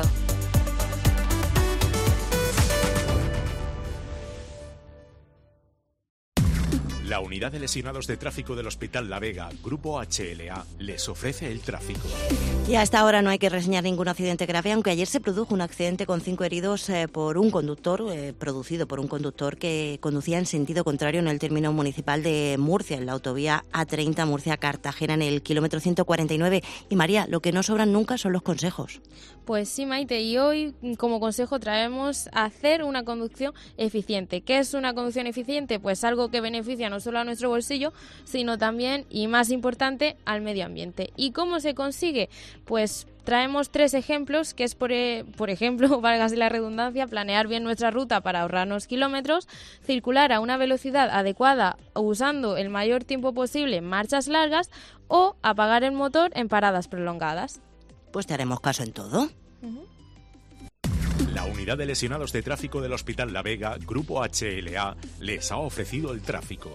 La Unidad de Lesionados de Tráfico del Hospital La Vega, Grupo H L A, les ofrece el tráfico. Y hasta ahora no hay que reseñar ningún accidente grave, aunque ayer se produjo un accidente con cinco heridos eh, por un conductor, eh, producido por un conductor que conducía en sentido contrario en el término municipal de Murcia, en la autovía A treinta Murcia-Cartagena, en el kilómetro ciento cuarenta y nueve. Y María, lo que no sobran nunca son los consejos. Pues sí, Maite, y hoy como consejo traemos hacer una conducción eficiente. ¿Qué es una conducción eficiente? Pues algo que beneficia no solo a nuestro bolsillo, sino también, y más importante, al medio ambiente. ¿Y cómo se consigue? Pues traemos tres ejemplos, que es, por, e- por ejemplo, válgase la redundancia, planear bien nuestra ruta para ahorrarnos kilómetros, circular a una velocidad adecuada usando el mayor tiempo posible en marchas largas o apagar el motor en paradas prolongadas. Pues te haremos caso en todo. Uh-huh. La Unidad de Lesionados de Tráfico del Hospital La Vega, Grupo H L A, les ha ofrecido el tráfico.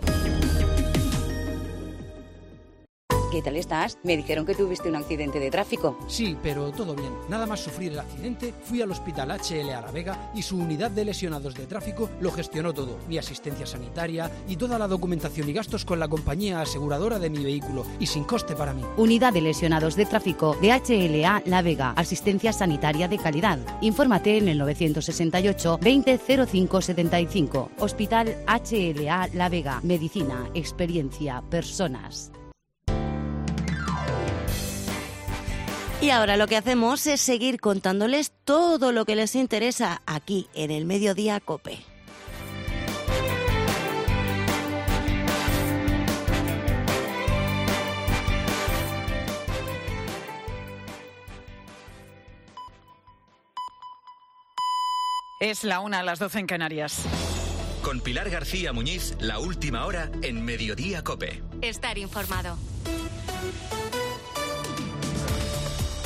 ¿Qué tal estás? Me dijeron que tuviste un accidente de tráfico. Sí, pero todo bien. Nada más sufrir el accidente, fui al Hospital H L A La Vega y su unidad de lesionados de tráfico lo gestionó todo. Mi asistencia sanitaria y toda la documentación y gastos con la compañía aseguradora de mi vehículo y sin coste para mí. Unidad de lesionados de tráfico de H L A La Vega. Asistencia sanitaria de calidad. Infórmate en el nueve seis ocho, veinte, cero cinco setenta y cinco. Hospital H L A La Vega. Medicina, experiencia, personas. Y ahora lo que hacemos es seguir contándoles todo lo que les interesa aquí en el Mediodía COPE. Es la una a las doce en Canarias. Con Pilar García Muñiz, la última hora en Mediodía COPE. Estar informado.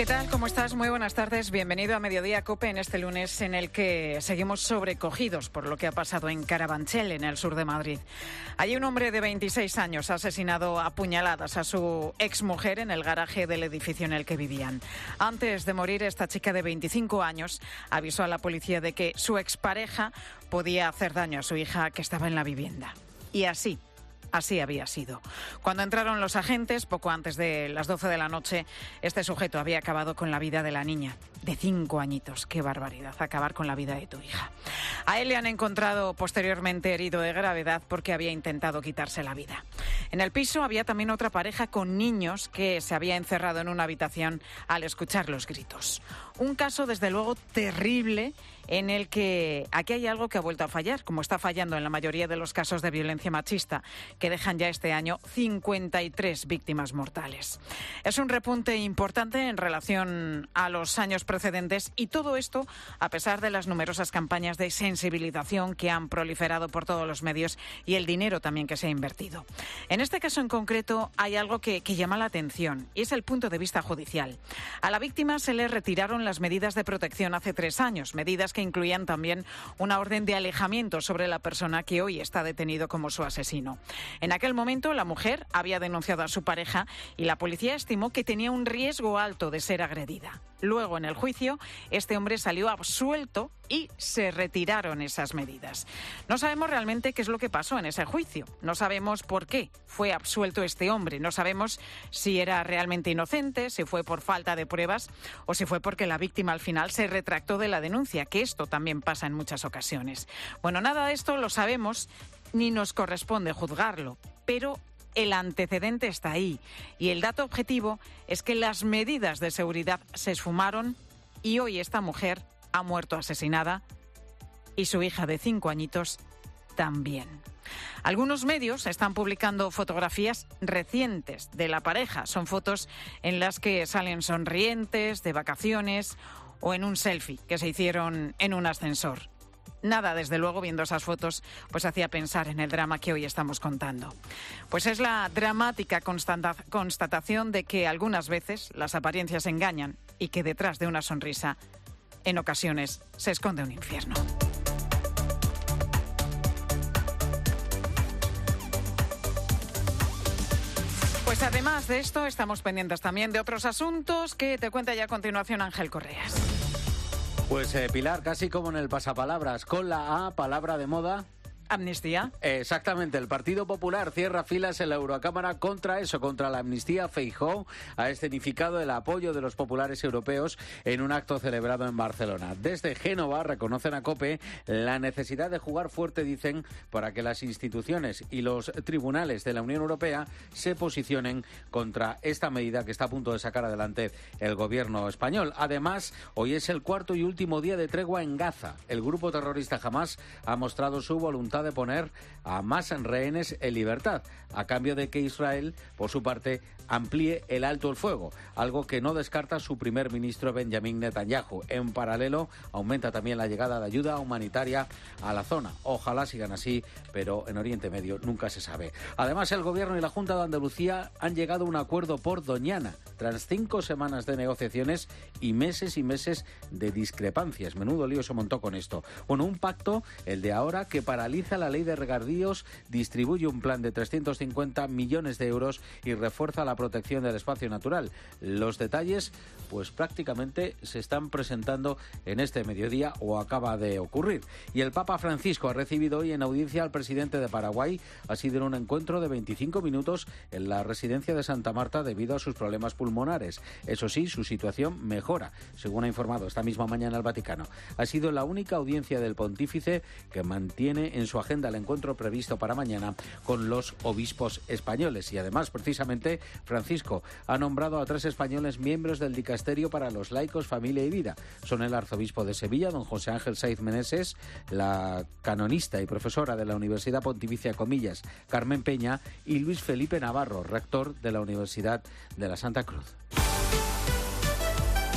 ¿Qué tal? ¿Cómo estás? Muy buenas tardes. Bienvenido a Mediodía COPE en este lunes en el que seguimos sobrecogidos por lo que ha pasado en Carabanchel, en el sur de Madrid. Allí un hombre de veintiséis años ha asesinado a puñaladas a su exmujer en el garaje del edificio en el que vivían. Antes de morir, esta chica de veinticinco años avisó a la policía de que su expareja podía hacer daño a su hija que estaba en la vivienda. Y así... Así había sido. Cuando entraron los agentes, poco antes de las doce de la noche, este sujeto había acabado con la vida de la niña, de cinco añitos. ¡Qué barbaridad! Acabar con la vida de tu hija. A él le han encontrado posteriormente herido de gravedad porque había intentado quitarse la vida. En el piso había también otra pareja con niños que se había encerrado en una habitación al escuchar los gritos. Un caso, desde luego, terrible, en el que aquí hay algo que ha vuelto a fallar, como está fallando en la mayoría de los casos de violencia machista, que dejan ya este año cincuenta y tres víctimas mortales. Es un repunte importante en relación a los años precedentes, y todo esto a pesar de las numerosas campañas de sensibilización que han proliferado por todos los medios y el dinero también que se ha invertido. En este caso en concreto hay algo que, que llama la atención, y es el punto de vista judicial. A la víctima se le retiraron las medidas de protección hace tres años, medidas que incluían también una orden de alejamiento sobre la persona que hoy está detenido como su asesino. En aquel momento la mujer había denunciado a su pareja y la policía estimó que tenía un riesgo alto de ser agredida. Luego, en el juicio, este hombre salió absuelto y se retiraron esas medidas. No sabemos realmente qué es lo que pasó en ese juicio. No sabemos por qué fue absuelto este hombre. No sabemos si era realmente inocente, si fue por falta de pruebas o si fue porque la víctima al final se retractó de la denuncia, que esto también pasa en muchas ocasiones. Bueno, nada de esto lo sabemos ni nos corresponde juzgarlo, pero el antecedente está ahí, y el dato objetivo es que las medidas de seguridad se esfumaron y hoy esta mujer ha muerto asesinada y su hija de cinco añitos también. Algunos medios están publicando fotografías recientes de la pareja. Son fotos en las que salen sonrientes, de vacaciones o en un selfie que se hicieron en un ascensor. Nada, desde luego, viendo esas fotos, pues hacía pensar en el drama que hoy estamos contando. Pues es la dramática constata- constatación de que algunas veces las apariencias engañan y que detrás de una sonrisa, en ocasiones, se esconde un infierno. Pues además de esto, estamos pendientes también de otros asuntos que te cuenta ya a continuación Ángel Correas. Pues eh, Pilar, casi como en el pasapalabras, con la A, palabra de moda. ¿Amnistía? Exactamente, el Partido Popular cierra filas en la Eurocámara contra eso, contra la amnistía. Feijóo ha escenificado el apoyo de los populares europeos en un acto celebrado en Barcelona. Desde Génova reconocen a COPE la necesidad de jugar fuerte, dicen, para que las instituciones y los tribunales de la Unión Europea se posicionen contra esta medida que está a punto de sacar adelante el gobierno español. Además, hoy es el cuarto y último día de tregua en Gaza. El grupo terrorista Hamás ha mostrado su voluntad de poner a más rehenes en libertad, a cambio de que Israel, por su parte, amplíe el alto el fuego, algo que no descarta su primer ministro Benjamín Netanyahu. En paralelo, aumenta también la llegada de ayuda humanitaria a la zona. Ojalá sigan así, pero en Oriente Medio nunca se sabe. Además, el Gobierno y la Junta de Andalucía han llegado a un acuerdo por Doñana, tras cinco semanas de negociaciones y meses y meses de discrepancias. Menudo lío se montó con esto. Bueno, un pacto, el de ahora, que paraliza la ley de regadíos, distribuye un plan de trescientos cincuenta millones de euros y refuerza la protección del espacio natural. Los detalles, pues prácticamente se están presentando en este mediodía o acaba de ocurrir. Y el Papa Francisco ha recibido hoy en audiencia al presidente de Paraguay. Ha sido en un encuentro de veinticinco minutos en la residencia de Santa Marta debido a sus problemas pulmonares. Eso sí, su situación mejora, según ha informado esta misma mañana el Vaticano. Ha sido la única audiencia del pontífice que mantiene en su agenda el encuentro previsto para mañana con los obispos españoles. Y además, precisamente, Francisco ha nombrado a tres españoles miembros del dicasterio para los laicos, familia y vida. Son el arzobispo de Sevilla, don José Ángel Saiz Meneses, la canonista y profesora de la Universidad Pontificia Comillas, Carmen Peña, y Luis Felipe Navarro, rector de la Universidad de la Santa Cruz.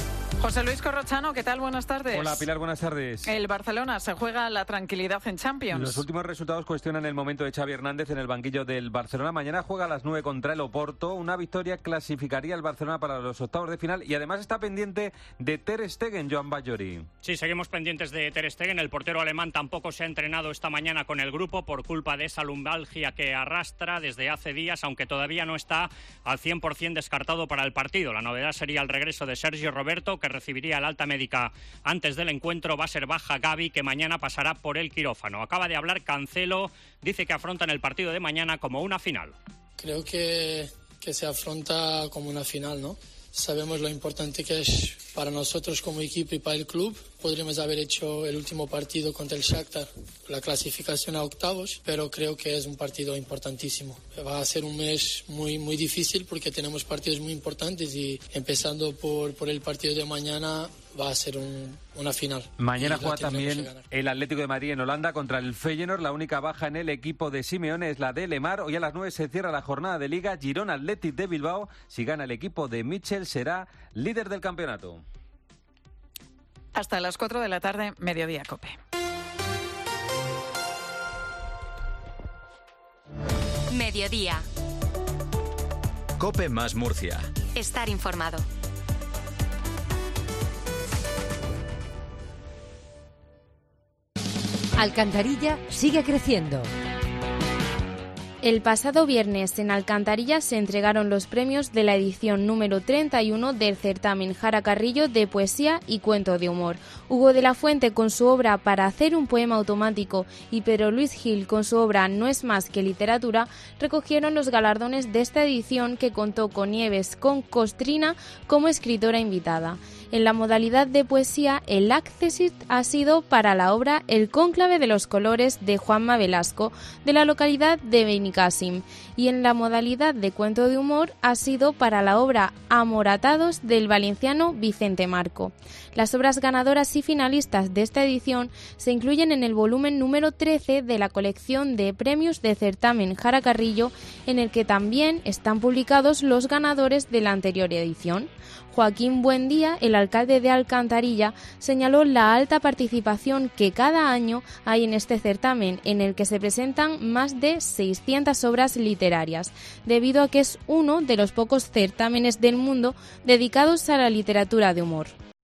José Luis Corrochano, ¿qué tal? Buenas tardes. Hola Pilar, buenas tardes. El Barcelona se juega la tranquilidad en Champions. Los últimos resultados cuestionan el momento de Xavi Hernández en el banquillo del Barcelona. Mañana juega a las nueve contra el Oporto. Una victoria clasificaría al Barcelona para los octavos de final y además está pendiente de Ter Stegen, Joan Bajori. Sí, seguimos pendientes de Ter Stegen. El portero alemán tampoco se ha entrenado esta mañana con el grupo por culpa de esa lumbalgia que arrastra desde hace días, aunque todavía no está al cien por ciento descartado para el partido. La novedad sería el regreso de Sergio Roberto, que recibiría el alta médica antes del encuentro. Va a ser baja Gavi, que mañana pasará por el quirófano. Acaba de hablar Cancelo, dice que afrontan el partido de mañana como una final. Creo que, que se afronta como una final, ¿no? Sabemos lo importante que es para nosotros como equipo y para el club. Podríamos haber hecho el último partido contra el Shakhtar, la clasificación a octavos, pero creo que es un partido importantísimo. Va a ser un mes muy muy difícil porque tenemos partidos muy importantes y empezando por, por el partido de mañana va a ser un, una final. Mañana juega también el Atlético de Madrid en Holanda contra el Feyenoord. La única baja en el equipo de Simeone es la de Lemar. Hoy a las nueve se cierra la jornada de Liga. Girona Athletic de Bilbao. Si gana el equipo de Michel será líder del campeonato. Hasta las cuatro de la tarde, Mediodía Cope. Mediodía. Cope más Murcia. Estar informado. Alcantarilla sigue creciendo. El pasado viernes en Alcantarilla se entregaron los premios de la edición número treinta y uno del certamen Jara Carrillo de poesía y cuento de humor. Hugo de la Fuente con su obra Para hacer un poema automático y Pedro Luis Gil con su obra No es más que literatura recogieron los galardones de esta edición, que contó con Nieves con Costrina como escritora invitada. En la modalidad de poesía, el accésit ha sido para la obra El cónclave de los colores de Juanma Velasco, de la localidad de Benicàssim, y en la modalidad de cuento de humor ha sido para la obra Amoratados del valenciano Vicente Marco. Las obras ganadoras y finalistas de esta edición se incluyen en el volumen número trece de la colección de premios de certamen Jara Carrillo, en el que también están publicados los ganadores de la anterior edición. Joaquín Buendía, el alcalde de Alcantarilla, señaló la alta participación que cada año hay en este certamen, en el que se presentan más de seiscientas obras literarias, debido a que es uno de los pocos certámenes del mundo dedicados a la literatura de humor.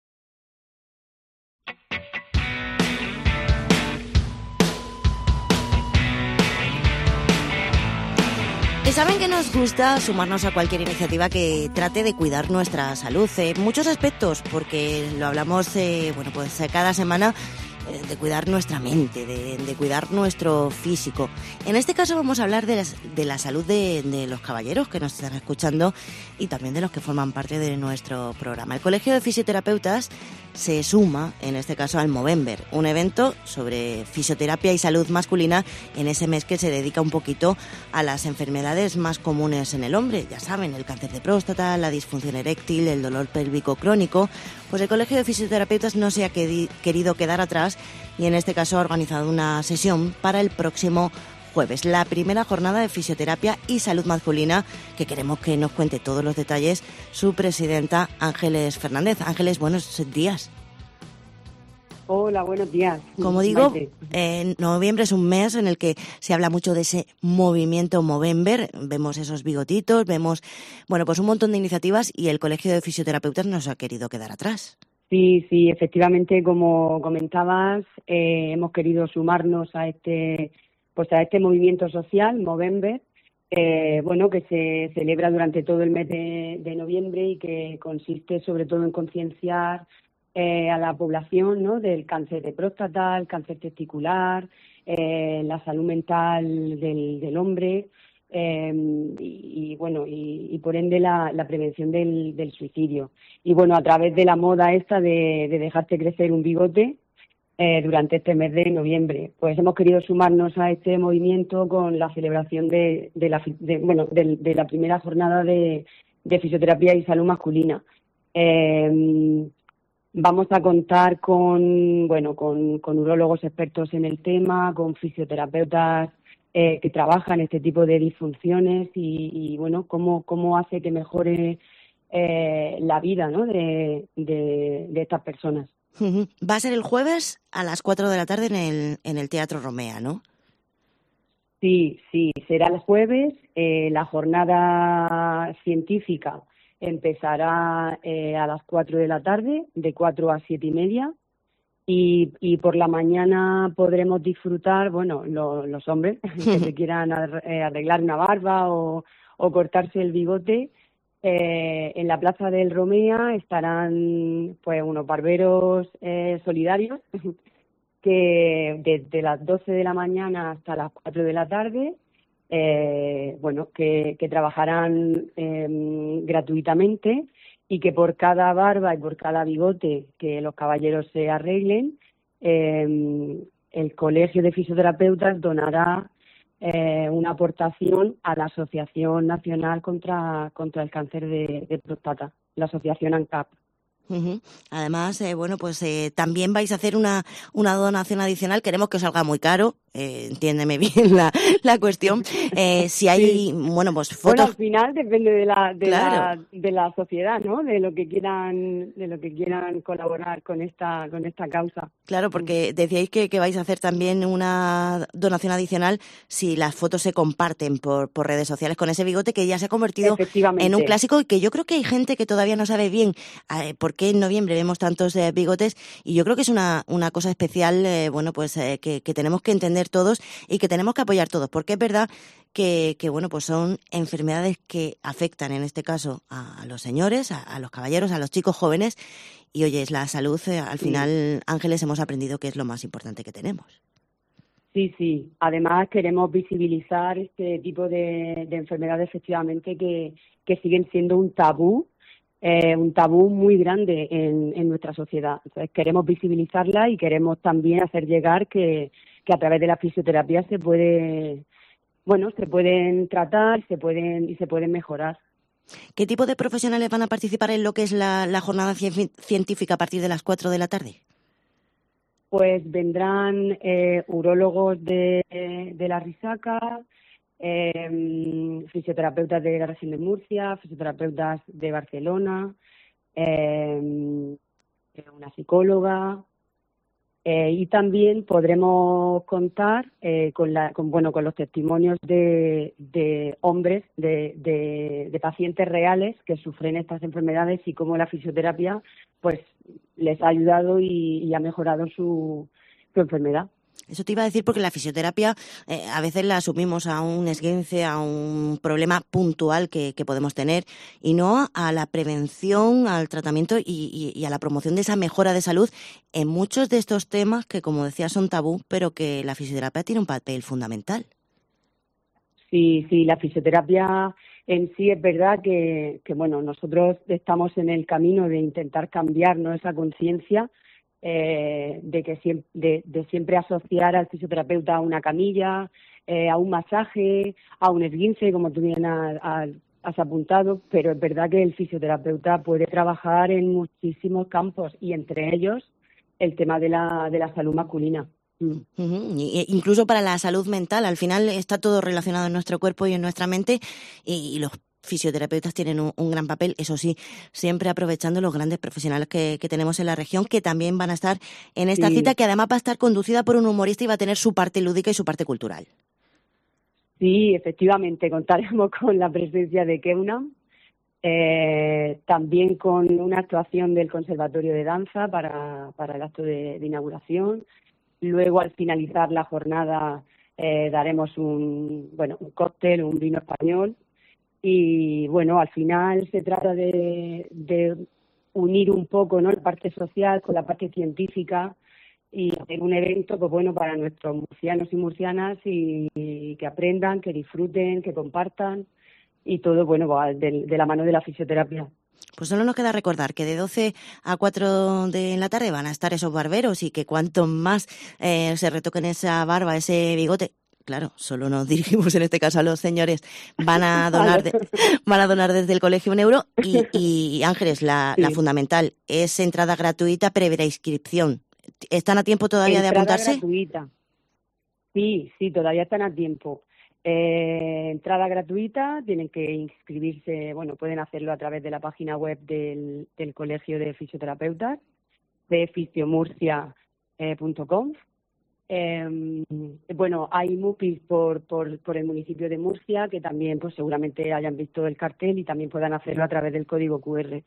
Y saben que nos gusta sumarnos a cualquier iniciativa que trate de cuidar nuestra salud en muchos aspectos, porque lo hablamos eh, bueno, pues cada semana, eh, de cuidar nuestra mente, de, de cuidar nuestro físico. En este caso vamos a hablar de, las, de la salud de, de los caballeros que nos están escuchando y también de los que forman parte de nuestro programa. El Colegio de Fisioterapeutas se suma, en este caso, al Movember, un evento sobre fisioterapia y salud masculina en ese mes que se dedica un poquito a las enfermedades más comunes en el hombre. Ya saben, el cáncer de próstata, la disfunción eréctil, el dolor pélvico crónico. Pues el Colegio de Fisioterapeutas no se ha querido quedar atrás y en este caso ha organizado una sesión para el próximo jueves, la primera jornada de fisioterapia y salud masculina, que queremos que nos cuente todos los detalles su presidenta Ángeles Fernández. Ángeles, buenos días. Hola, buenos días. Como digo, en noviembre es un mes en el que se habla mucho de ese movimiento Movember. Vemos esos bigotitos, vemos, bueno, pues un montón de iniciativas y el Colegio de Fisioterapeutas no se ha querido quedar atrás. Sí, sí, efectivamente, como comentabas, eh, hemos querido sumarnos a este pues a este movimiento social, Movember, eh, bueno, que se celebra durante todo el mes de, de noviembre y que consiste sobre todo en concienciar eh, a la población, ¿no?, del cáncer de próstata, el cáncer testicular, eh, la salud mental del, del hombre eh, y, y, bueno, y, y por ende la, la prevención del, del suicidio. Y bueno, a través de la moda esta de, de dejarte crecer un bigote, Eh, durante este mes de noviembre, pues hemos querido sumarnos a este movimiento con la celebración de, de la de, bueno de, de la primera jornada de, de fisioterapia y salud masculina. Eh, vamos a contar con bueno con, con urólogos expertos en el tema, con fisioterapeutas eh, que trabajan este tipo de disfunciones y, y bueno cómo cómo hace que mejore eh, la vida, ¿no? de, de, de estas personas. Va a ser el jueves a las cuatro de la tarde en el, en el Teatro Romea, ¿no? Sí, sí, será el jueves. Eh, la jornada científica empezará eh, a las cuatro de la tarde, de cuatro a siete y media. Y, y por la mañana podremos disfrutar, bueno, lo, los hombres que se quieran arreglar una barba o, o cortarse el bigote, eh, en la Plaza del Romea estarán pues unos barberos eh, solidarios que desde las doce de la mañana hasta las cuatro de la tarde, eh, bueno, que, que trabajarán eh, gratuitamente, y que por cada barba y por cada bigote que los caballeros se arreglen, eh, el Colegio de Fisioterapeutas donará eh, una aportación a la Asociación Nacional contra, contra el Cáncer de, de Próstata, la Asociación ANCAP. Uh-huh. Además, eh, bueno, pues eh, también vais a hacer una, una donación adicional. Queremos que os salga muy caro, eh, entiéndeme bien la, la cuestión. Eh, si hay, sí. bueno, pues fotos. Bueno, al final depende de la, de claro. la, de la sociedad, ¿no? De lo que quieran, de lo que quieran colaborar con esta, con esta causa. Claro, porque decíais que, que vais a hacer también una donación adicional si las fotos se comparten por, por redes sociales con ese bigote que ya se ha convertido en un clásico y que yo creo que hay gente que todavía no sabe bien eh, por qué en noviembre vemos tantos eh, bigotes, y yo creo que es una, una cosa especial, eh, bueno, pues eh, que, que tenemos que entender todos y que tenemos que apoyar todos, porque es verdad que, que bueno, pues son enfermedades que afectan en este caso a, a los señores, a, a los caballeros, a los chicos jóvenes, y oye, es la salud, eh, al final, Ángeles, hemos aprendido que es lo más importante que tenemos. Sí, sí. Además, queremos visibilizar este tipo de, de enfermedades, efectivamente, que, que siguen siendo un tabú, eh, un tabú muy grande en, en nuestra sociedad. Entonces, queremos visibilizarla y queremos también hacer llegar que, que a través de la fisioterapia se puede, bueno, se pueden tratar, se pueden y se pueden mejorar. ¿Qué tipo de profesionales van a participar en lo que es la, la jornada científica a partir de las cuatro de la tarde? Pues vendrán eh, urólogos de, de la Risaca, eh, fisioterapeutas de la región de Murcia, fisioterapeutas de Barcelona, eh, una psicóloga, eh, y también podremos contar eh, con, la, con, bueno, con los testimonios de, de hombres, de, de, de pacientes reales que sufren estas enfermedades y cómo la fisioterapia pues les ha ayudado y, y ha mejorado su, su enfermedad. Eso te iba a decir porque la fisioterapia eh, a veces la asumimos a un esguince, a un problema puntual que, que podemos tener y no a la prevención, al tratamiento y, y, y a la promoción de esa mejora de salud en muchos de estos temas que, como decía, son tabú, pero que la fisioterapia tiene un papel fundamental. Sí, sí, la fisioterapia en sí es verdad que, que bueno, nosotros estamos en el camino de intentar cambiar, ¿no?, esa conciencia. Eh, de que siempre, de, de siempre asociar al fisioterapeuta a una camilla, eh, a un masaje, a un esguince, como tú bien has, has apuntado, pero es verdad que el fisioterapeuta puede trabajar en muchísimos campos y entre ellos el tema de la, de la salud masculina. Mm. Uh-huh. Y, incluso para la salud mental, al final está todo relacionado en nuestro cuerpo y en nuestra mente, y, y los fisioterapeutas tienen un, un gran papel, eso sí, siempre aprovechando los grandes profesionales que, que tenemos en la región, que también van a estar en esta sí. cita, que además va a estar conducida por un humorista y va a tener su parte lúdica y su parte cultural. Sí, efectivamente, contaremos con la presencia de Keunam, eh, también con una actuación del Conservatorio de Danza para, para el acto de, de inauguración. Luego, al finalizar la jornada, eh, daremos un, bueno, un cóctel, un vino español. Y bueno, al final se trata de, de unir un poco, ¿no?, la parte social con la parte científica y hacer un evento, pues bueno, para nuestros murcianos y murcianas y, y que aprendan, que disfruten, que compartan y todo, bueno, de, de la mano de la fisioterapia. Pues solo nos queda recordar que de doce a cuatro de la tarde van a estar esos barberos y que cuanto más eh, se retoquen esa barba, ese bigote, claro, solo nos dirigimos en este caso a los señores, van a donar de, van a donar desde el colegio un euro y, y Ángeles, la, sí. la fundamental, es entrada gratuita previa inscripción. ¿Están a tiempo todavía entrada de apuntarse? Gratuita. Sí, sí, todavía están a tiempo. Eh, entrada gratuita, tienen que inscribirse, bueno, pueden hacerlo a través de la página web del, del Colegio de Fisioterapeutas, de fisiomurcia punto com. Eh, bueno, hay MUPIs por, por, por el municipio de Murcia que también pues seguramente hayan visto el cartel y también puedan hacerlo a través del código cu erre.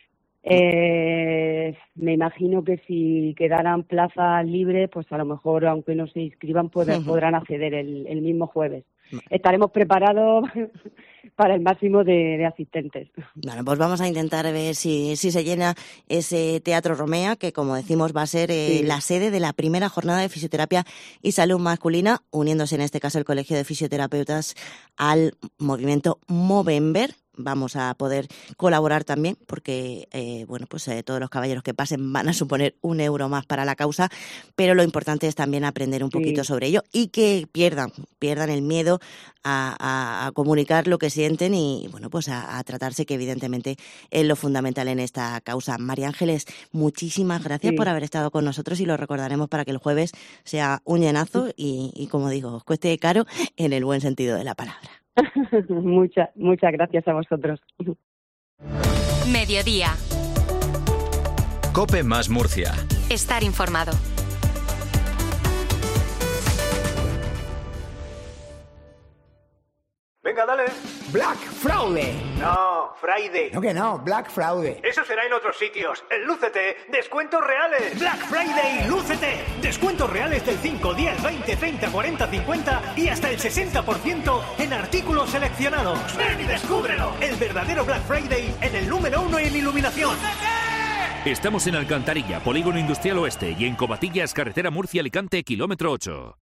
Eh, me imagino que si quedaran plazas libres, pues a lo mejor, aunque no se inscriban, pues, uh-huh. podrán acceder el, el mismo jueves. Estaremos preparados para el máximo de, de asistentes. Bueno, pues vamos a intentar ver si, si se llena ese Teatro Romea, que como decimos va a ser eh, sí. la sede de la primera jornada de fisioterapia y salud masculina, uniéndose en este caso el Colegio de Fisioterapeutas al movimiento Movember. Vamos a poder colaborar también porque, eh, bueno, pues eh, todos los caballeros que pasen van a suponer un euro más para la causa, pero lo importante es también aprender un poquito sí. sobre ello y que pierdan, pierdan el miedo a, a, a comunicar lo que sienten y, bueno, pues a, a tratarse, que evidentemente es lo fundamental en esta causa. María Ángeles, muchísimas gracias sí. por haber estado con nosotros y lo recordaremos para que el jueves sea un llenazo y, y como digo, os cueste caro en el buen sentido de la palabra. Muchas, muchas gracias a vosotros. Mediodía. COPE más Murcia. Estar informado. Venga, dale. Black Fraude. No, Friday. No que no, Black Fraude. Eso será en otros sitios. En Lúcete, descuentos reales. Black Friday, Lúcete. Descuentos reales del cinco, diez, veinte, treinta, cuarenta, cincuenta y hasta el sesenta por ciento en artículos seleccionados. Ven y descúbrelo. El verdadero Black Friday en el número uno en iluminación. ¡Lúcete! Estamos en Alcantarilla, Polígono Industrial Oeste, y en Covatillas, carretera Murcia-Alicante, kilómetro ocho.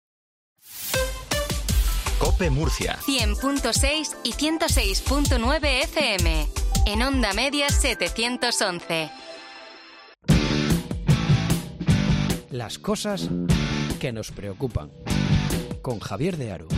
COPE Murcia. cien punto seis y ciento seis punto nueve F M. En Onda Media setecientos once. Las cosas que nos preocupan. Con Javier de Aro.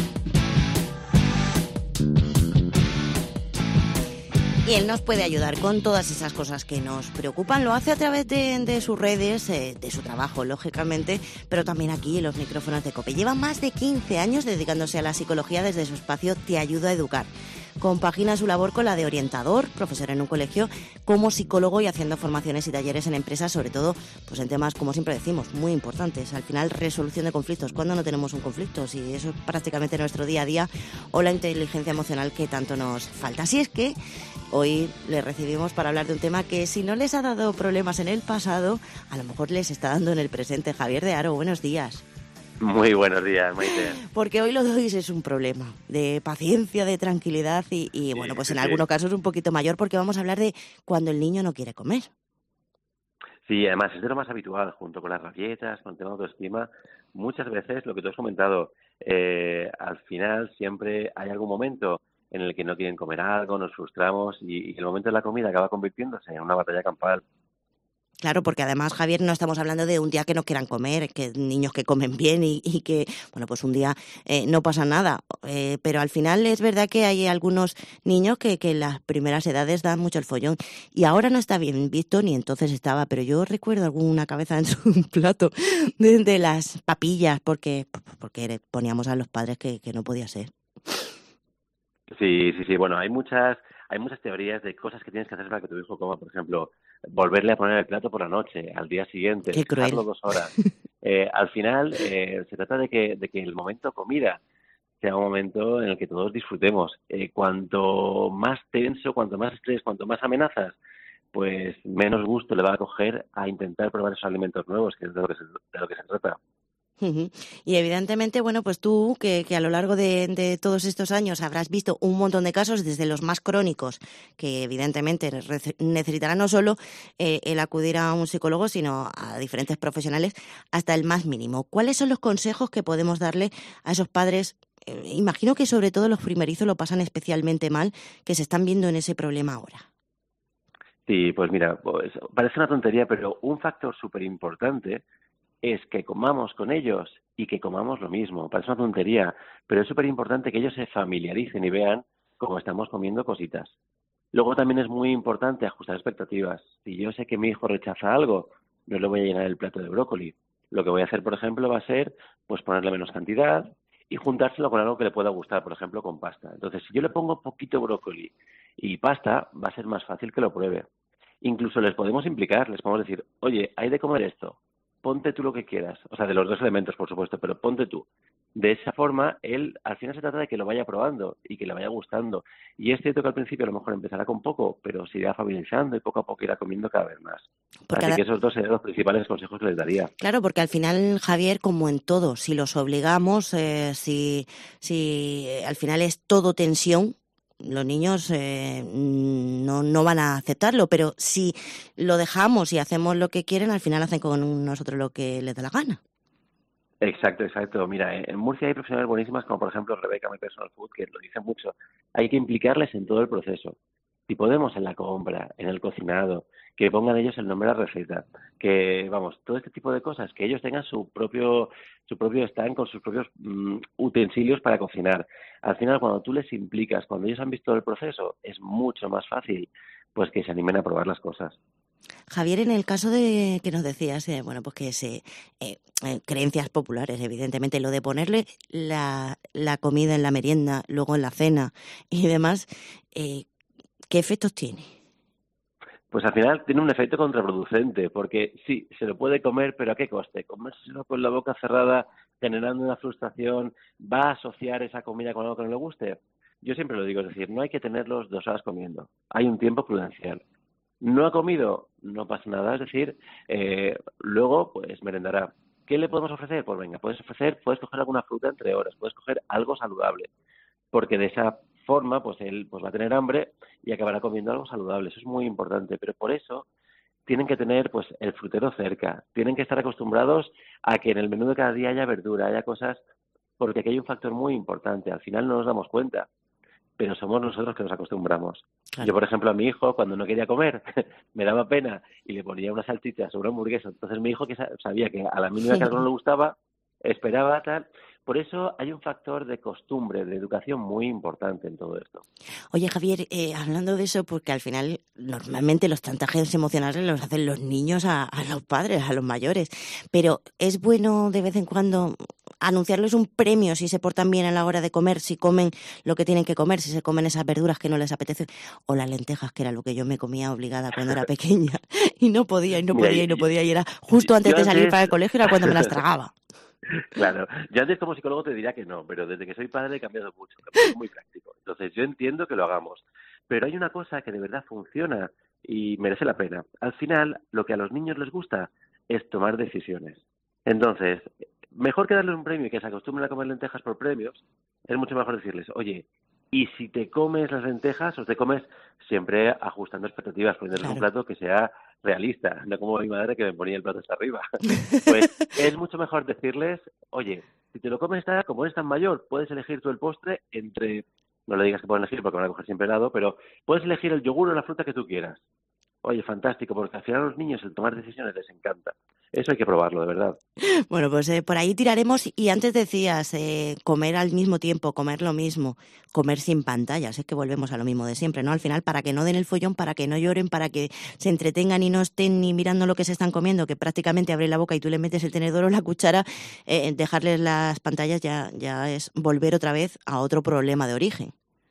Y él nos puede ayudar con todas esas cosas que nos preocupan. Lo hace a través de, de sus redes, eh, de su trabajo, lógicamente, pero también aquí en los micrófonos de COPE. Lleva más de quince años dedicándose a la psicología desde su espacio Te Ayudo a Educar. Compagina su labor con la de orientador, profesor en un colegio, como psicólogo y haciendo formaciones y talleres en empresas, sobre todo pues en temas, como siempre decimos, muy importantes. Al final, resolución de conflictos. ¿Cuándo no tenemos un conflicto? Si eso es prácticamente nuestro día a día, o la inteligencia emocional que tanto nos falta. Así es que hoy le recibimos para hablar de un tema que, si no les ha dado problemas en el pasado, a lo mejor les está dando en el presente. Javier de Aro, buenos días. Muy buenos días, Maite. Porque hoy lo de hoy es un problema de paciencia, de tranquilidad y, y bueno, pues en sí, algunos casos un poquito mayor, porque vamos a hablar de cuando el niño no quiere comer. Sí, además es de lo más habitual, junto con las rabietas, con el tema de autoestima. Muchas veces, lo que tú has comentado, eh, al final siempre hay algún momento en el que no quieren comer algo, nos frustramos y, y el momento de la comida acaba convirtiéndose en una batalla campal. Claro, porque además, Javier, no estamos hablando de un día que no quieran comer, que niños que comen bien y, y que, bueno, pues un día eh, no pasa nada. Eh, pero al final es verdad que hay algunos niños que, que en las primeras edades dan mucho el follón. Y ahora no está bien visto, ni entonces estaba, pero yo recuerdo alguna cabeza en su plato de, de las papillas, porque, porque poníamos a los padres que, que no podía ser. Sí, sí, sí. Bueno, hay muchas... Hay muchas teorías de cosas que tienes que hacer para que tu hijo coma, por ejemplo, volverle a poner el plato por la noche, al día siguiente, dejarlo dos horas. Eh, al final, eh, se trata de que, de que el momento comida sea un momento en el que todos disfrutemos. Eh, cuanto más tenso, cuanto más estrés, cuanto más amenazas, pues menos gusto le va a coger a intentar probar esos alimentos nuevos, que es de lo que se, de lo que se trata. Uh-huh. Y evidentemente, bueno, pues tú que, que a lo largo de, de todos estos años habrás visto un montón de casos, desde los más crónicos, que evidentemente necesitarán no solo eh, el acudir a un psicólogo, sino a diferentes profesionales, hasta el más mínimo. ¿Cuáles son los consejos que podemos darle a esos padres? Eh, imagino que sobre todo los primerizos lo pasan especialmente mal, que se están viendo en ese problema ahora. Sí, pues mira, pues parece una tontería, pero un factor súper importante es que comamos con ellos y que comamos lo mismo. Parece una tontería, pero es súper importante que ellos se familiaricen y vean cómo estamos comiendo cositas. Luego también es muy importante ajustar expectativas. Si yo sé que mi hijo rechaza algo, no le voy a llenar el plato de brócoli. Lo que voy a hacer, por ejemplo, va a ser pues ponerle menos cantidad y juntárselo con algo que le pueda gustar, por ejemplo, con pasta. Entonces, si yo le pongo poquito brócoli y pasta, va a ser más fácil que lo pruebe. Incluso les podemos implicar, les podemos decir, oye, hay de comer esto, ponte tú lo que quieras. O sea, de los dos elementos, por supuesto, pero ponte tú. De esa forma, él, al final se trata de que lo vaya probando y que le vaya gustando. Y es cierto que al principio a lo mejor empezará con poco, pero se irá familiarizando y poco a poco irá comiendo cada vez más. Porque Así cada... que esos dos serían los principales consejos que les daría. Claro, porque al final, Javier, como en todo, si los obligamos, eh, si, si al final es todo tensión, los niños eh, no, no van a aceptarlo, pero si lo dejamos y hacemos lo que quieren, al final hacen con nosotros lo que les da la gana. Exacto, exacto. Mira, en Murcia hay profesionales buenísimas como por ejemplo Rebeca, My Personal Food, que lo dicen mucho. Hay que implicarles en todo el proceso. Si podemos en la compra, en el cocinado, que pongan ellos el nombre de la receta, que, vamos, todo este tipo de cosas, que ellos tengan su propio su propio stand con sus propios um, utensilios para cocinar. Al final, cuando tú les implicas, cuando ellos han visto el proceso, es mucho más fácil pues que se animen a probar las cosas. Javier, en el caso de que nos decías, eh, bueno, pues que se eh, eh, creencias populares, evidentemente, lo de ponerle la, la comida en la merienda, luego en la cena y demás, eh, ¿qué efectos tiene? Pues al final tiene un efecto contraproducente, porque sí, se lo puede comer, pero ¿a qué coste? Comérselo con la boca cerrada, generando una frustración, ¿va a asociar esa comida con algo que no le guste? Yo siempre lo digo, es decir, no hay que tenerlos dos horas comiendo, hay un tiempo prudencial. ¿No ha comido? No pasa nada, es decir, eh, luego pues merendará. ¿Qué le podemos ofrecer? Pues venga, puedes ofrecer, puedes coger alguna fruta entre horas, puedes coger algo saludable, porque de esa forma pues él pues va a tener hambre y acabará comiendo algo saludable. Eso es muy importante, pero por eso tienen que tener pues el frutero cerca, tienen que estar acostumbrados a que en el menú de cada día haya verdura, haya cosas, porque aquí hay un factor muy importante, al final no nos damos cuenta, pero somos nosotros que nos acostumbramos. Claro. Yo, por ejemplo, a mi hijo, cuando no quería comer, me daba pena y le ponía una salchicha sobre una hamburguesa. Entonces mi hijo, que sabía que a la mínima que algo no le gustaba, esperaba tal. Por eso hay un factor de costumbre, de educación muy importante en todo esto. Oye, Javier, eh, hablando de eso, porque al final normalmente los chantajes emocionales los hacen los niños a, a los padres, a los mayores, pero es bueno de vez en cuando anunciarles un premio si se portan bien a la hora de comer, si comen lo que tienen que comer, si se comen esas verduras que no les apetece, o las lentejas, que era lo que yo me comía obligada cuando era pequeña, y no podía, y no podía, y no podía, y era justo antes de salir para el colegio, era cuando me las tragaba. Claro, yo antes como psicólogo te diría que no, pero desde que soy padre he cambiado mucho, es muy práctico. Entonces yo entiendo que lo hagamos, pero hay una cosa que de verdad funciona y merece la pena. Al final, lo que a los niños les gusta es tomar decisiones. Entonces, mejor que darles un premio y que se acostumbren a comer lentejas por premios, es mucho mejor decirles, oye, y si te comes las lentejas o te comes siempre ajustando expectativas, poniéndoles claro. un plato que sea realista, no como mi madre que me ponía el plato hasta arriba. Pues es mucho mejor decirles, oye, si te lo comes esta, como eres tan mayor, puedes elegir tú el postre entre, no le digas que pueden elegir porque van a coger siempre helado, pero puedes elegir el yogur o la fruta que tú quieras. Oye, fantástico, porque al final a los niños el tomar decisiones les encanta. Eso hay que probarlo, de verdad. Bueno, pues eh, por ahí tiraremos. Y antes decías, eh, comer al mismo tiempo, comer lo mismo, comer sin pantallas. Es que volvemos a lo mismo de siempre, ¿no? Al final, para que no den el follón, para que no lloren, para que se entretengan y no estén ni mirando lo que se están comiendo, que prácticamente abres la boca y tú le metes el tenedor o la cuchara, eh, dejarles las pantallas ya, ya es volver otra vez a otro problema de origen.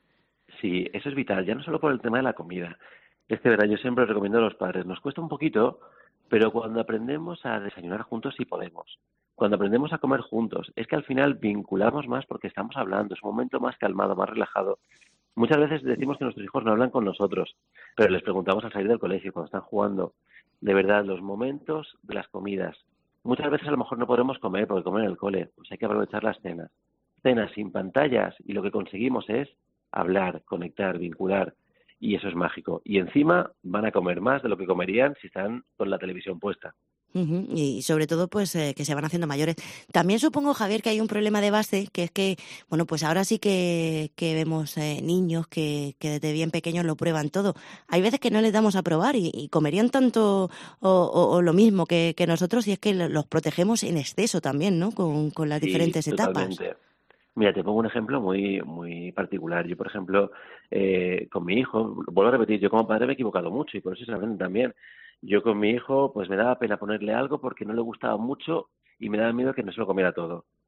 Sí, eso es vital, ya no solo por el tema de la comida. Es que, verdad, yo siempre recomiendo a los padres, nos cuesta un poquito, pero cuando aprendemos a desayunar juntos sí podemos. Cuando aprendemos a comer juntos, es que al final vinculamos más porque estamos hablando, es un momento más calmado, más relajado. Muchas veces decimos que nuestros hijos no hablan con nosotros, pero les preguntamos al salir del colegio, cuando están jugando. De verdad, los momentos de las comidas. Muchas veces a lo mejor no podremos comer porque comen en el cole, pues hay que aprovechar las cenas. Cenas sin pantallas y lo que conseguimos es hablar, conectar, vincular. Y eso es mágico. Y encima van a comer más de lo que comerían si están con la televisión puesta. Uh-huh. Y sobre todo, pues, eh, que se van haciendo mayores. También supongo, Javier, que hay un problema de base, que es que, bueno, pues ahora sí que, que vemos eh, niños que, que desde bien pequeños lo prueban todo. Hay veces que no les damos a probar y, y comerían tanto o, o, o lo mismo que, que nosotros, y es que los protegemos en exceso también, ¿no? Con, con las sí, diferentes totalmente. etapas. Mira, te pongo un ejemplo muy muy particular. Yo, por ejemplo, eh, con mi hijo, vuelvo a repetir, yo como padre me he equivocado mucho y por eso se aprende también. Yo con mi hijo, pues me daba pena ponerle algo porque no le gustaba mucho y me daba miedo que no se lo comiera todo.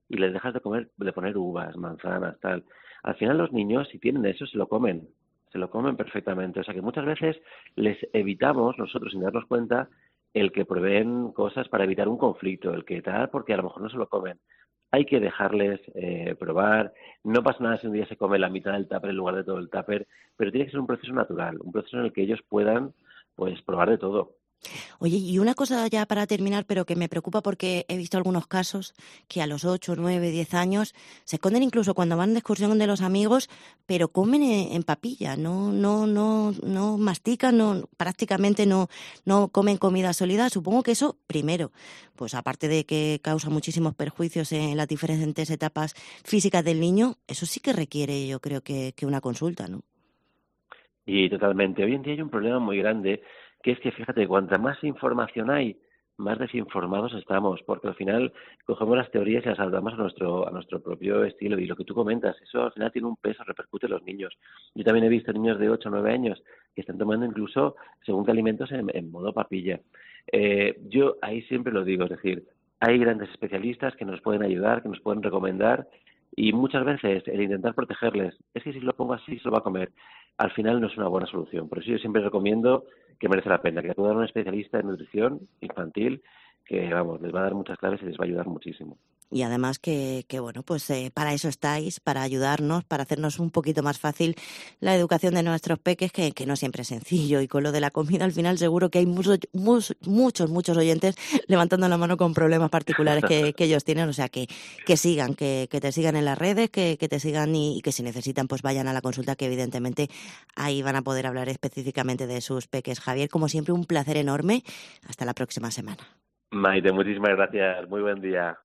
y les dejas de comer, de poner uvas, manzanas, tal. Al final los niños, si tienen eso, se lo comen, se lo comen perfectamente. O sea que muchas veces les evitamos, nosotros sin darnos cuenta, el que prueben cosas para evitar un conflicto, el que tal, porque a lo mejor no se lo comen. Hay que dejarles eh, probar. No pasa nada si un día se come la mitad del tupper en lugar de todo el tupper, pero tiene que ser un proceso natural, un proceso en el que ellos puedan pues probar de todo. Oye, y una cosa ya para terminar, pero que me preocupa porque he visto algunos casos que a los ocho, nueve, diez años se esconden incluso cuando van de excursión de los amigos, pero comen en, en papilla, no no no no mastican, no prácticamente no no comen comida sólida. Supongo que eso, primero, pues aparte de que causa muchísimos perjuicios en las diferentes etapas físicas del niño, eso sí que requiere, yo creo que, que una consulta, ¿no? Y totalmente. Hoy en día hay un problema muy grande, que es que, fíjate, cuanta más información hay, más desinformados estamos, porque al final cogemos las teorías y las adaptamos a nuestro a nuestro propio estilo. Y lo que tú comentas, eso al final tiene un peso, repercute en los niños. Yo también he visto niños de ocho o nueve años que están tomando incluso según qué alimentos en, en modo papilla. Eh, yo ahí siempre lo digo, es decir, hay grandes especialistas que nos pueden ayudar, que nos pueden recomendar, y muchas veces el intentar protegerles, es que si lo pongo así se lo va a comer, al final no es una buena solución. Por eso yo siempre recomiendo que merece la pena, que acudan a un especialista en nutrición infantil, que vamos, les va a dar muchas claves y les va a ayudar muchísimo. Y además que, que bueno, pues eh, para eso estáis, para ayudarnos, para hacernos un poquito más fácil la educación de nuestros peques, que, que no siempre es sencillo. Y con lo de la comida, al final seguro que hay muchos, muchos, muchos oyentes levantando la mano con problemas particulares que, que ellos tienen. O sea, que, que sigan, que, que te sigan en las redes, que, que te sigan y, y que si necesitan, pues vayan a la consulta, que evidentemente ahí van a poder hablar específicamente de sus peques. Javier, como siempre, un placer enorme. Hasta la próxima semana. Maite, muchísimas gracias. Muy buen día.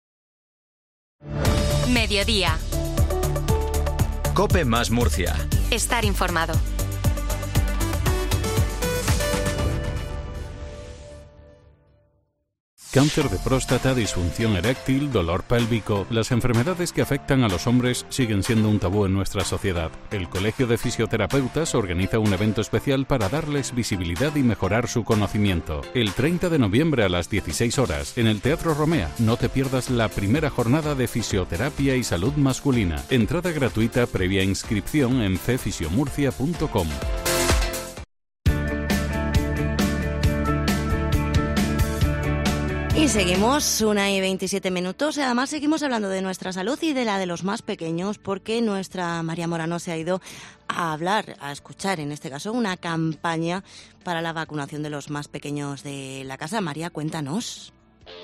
Mediodía. COPE más Murcia. Estar informado. Cáncer de próstata, disfunción eréctil, dolor pélvico. Las enfermedades que afectan a los hombres siguen siendo un tabú en nuestra sociedad. El Colegio de Fisioterapeutas organiza un evento especial para darles visibilidad y mejorar su conocimiento. El treinta de noviembre a las dieciséis horas, en el Teatro Romea. No te pierdas la primera jornada de fisioterapia y salud masculina. Entrada gratuita previa inscripción en ce fisiomurcia punto com. Y seguimos, una y veintisiete minutos. Además, seguimos hablando de nuestra salud y de la de los más pequeños, porque nuestra María Morano se ha ido a hablar, a escuchar, en este caso, una campaña para la vacunación de los más pequeños de la casa. María, cuéntanos.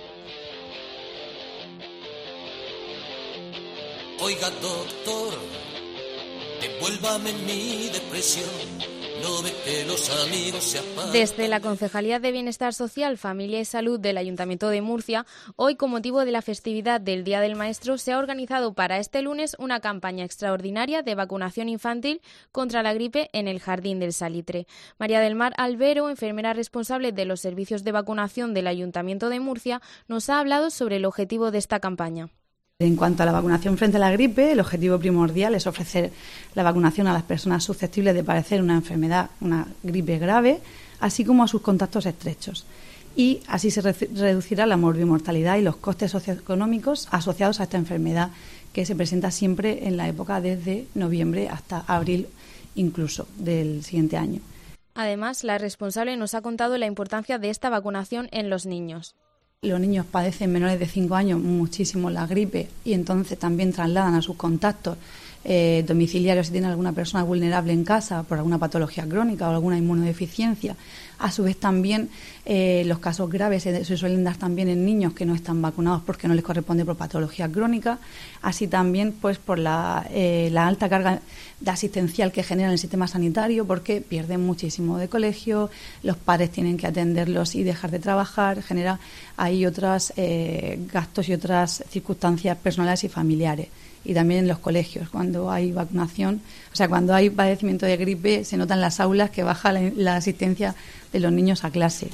Oiga, doctor, devuélvame mi depresión. No ve que los amigos se apagan. Desde la Concejalía de Bienestar Social, Familia y Salud del Ayuntamiento de Murcia, hoy, con motivo de la festividad del Día del Maestro, se ha organizado para este lunes una campaña extraordinaria de vacunación infantil contra la gripe en el Jardín del Salitre. María del Mar Albero, enfermera responsable de los servicios de vacunación del Ayuntamiento de Murcia, nos ha hablado sobre el objetivo de esta campaña. En cuanto a la vacunación frente a la gripe, el objetivo primordial es ofrecer la vacunación a las personas susceptibles de padecer una enfermedad, una gripe grave, así como a sus contactos estrechos. Y así se re- reducirá la morbimortalidad y los costes socioeconómicos asociados a esta enfermedad, que se presenta siempre en la época desde noviembre hasta abril incluso del siguiente año. Además, la responsable nos ha contado la importancia de esta vacunación en los niños. Los niños padecen, menores de cinco años, muchísimo la gripe y entonces también trasladan a sus contactos eh, domiciliarios si tienen alguna persona vulnerable en casa por alguna patología crónica o alguna inmunodeficiencia. A su vez también eh, los casos graves se, se suelen dar también en niños que no están vacunados porque no les corresponde por patología crónica, así también pues por la, eh, la alta carga de asistencial que genera en el sistema sanitario, porque pierden muchísimo de colegio, los padres tienen que atenderlos y dejar de trabajar, genera ahí otros eh, gastos y otras circunstancias personales y familiares. Y también en los colegios, cuando hay vacunación, o sea, cuando hay padecimiento de gripe, se nota en las aulas que baja la, la asistencia de los niños a clase.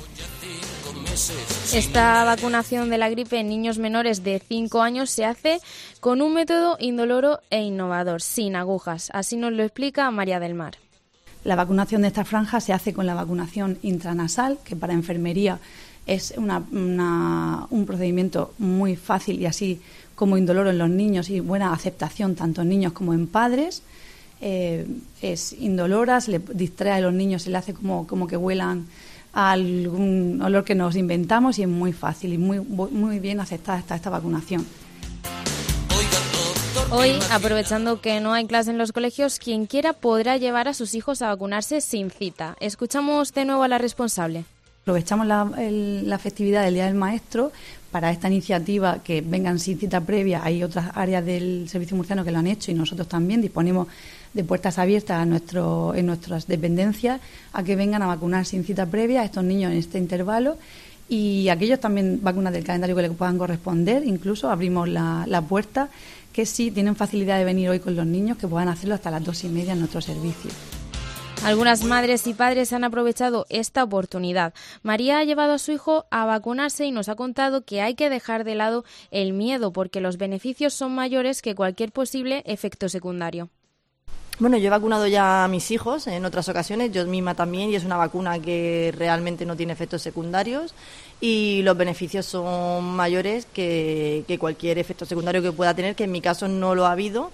Esta vacunación de la gripe en niños menores de cinco años se hace con un método indoloro e innovador, sin agujas. Así nos lo explica María del Mar. La vacunación de esta franja se hace con la vacunación intranasal, que para enfermería Es una, una, un procedimiento muy fácil y así como indoloro en los niños y buena aceptación tanto en niños como en padres. Eh, es indolora, se le distrae a los niños, se le hace como, como que huelan a algún olor que nos inventamos y es muy fácil y muy, muy bien aceptada esta, esta vacunación. Hoy, aprovechando que no hay clase en los colegios, quien quiera podrá llevar a sus hijos a vacunarse sin cita. Escuchamos de nuevo a la responsable. Aprovechamos la, el, la festividad del Día del Maestro para esta iniciativa que vengan sin cita previa. Hay otras áreas del Servicio Murciano que lo han hecho y nosotros también disponemos de puertas abiertas a nuestro, en nuestras dependencias a que vengan a vacunar sin cita previa a estos niños en este intervalo. Y aquellos también vacunas del calendario que les puedan corresponder, incluso abrimos la, la puerta, que sí tienen facilidad de venir hoy con los niños, que puedan hacerlo hasta las dos y media en nuestro servicio. Algunas madres y padres han aprovechado esta oportunidad. María ha llevado a su hijo a vacunarse y nos ha contado que hay que dejar de lado el miedo porque los beneficios son mayores que cualquier posible efecto secundario. Bueno, yo he vacunado ya a mis hijos en otras ocasiones, yo misma también, y es una vacuna que realmente no tiene efectos secundarios y los beneficios son mayores que, que cualquier efecto secundario que pueda tener, que en mi caso no lo ha habido.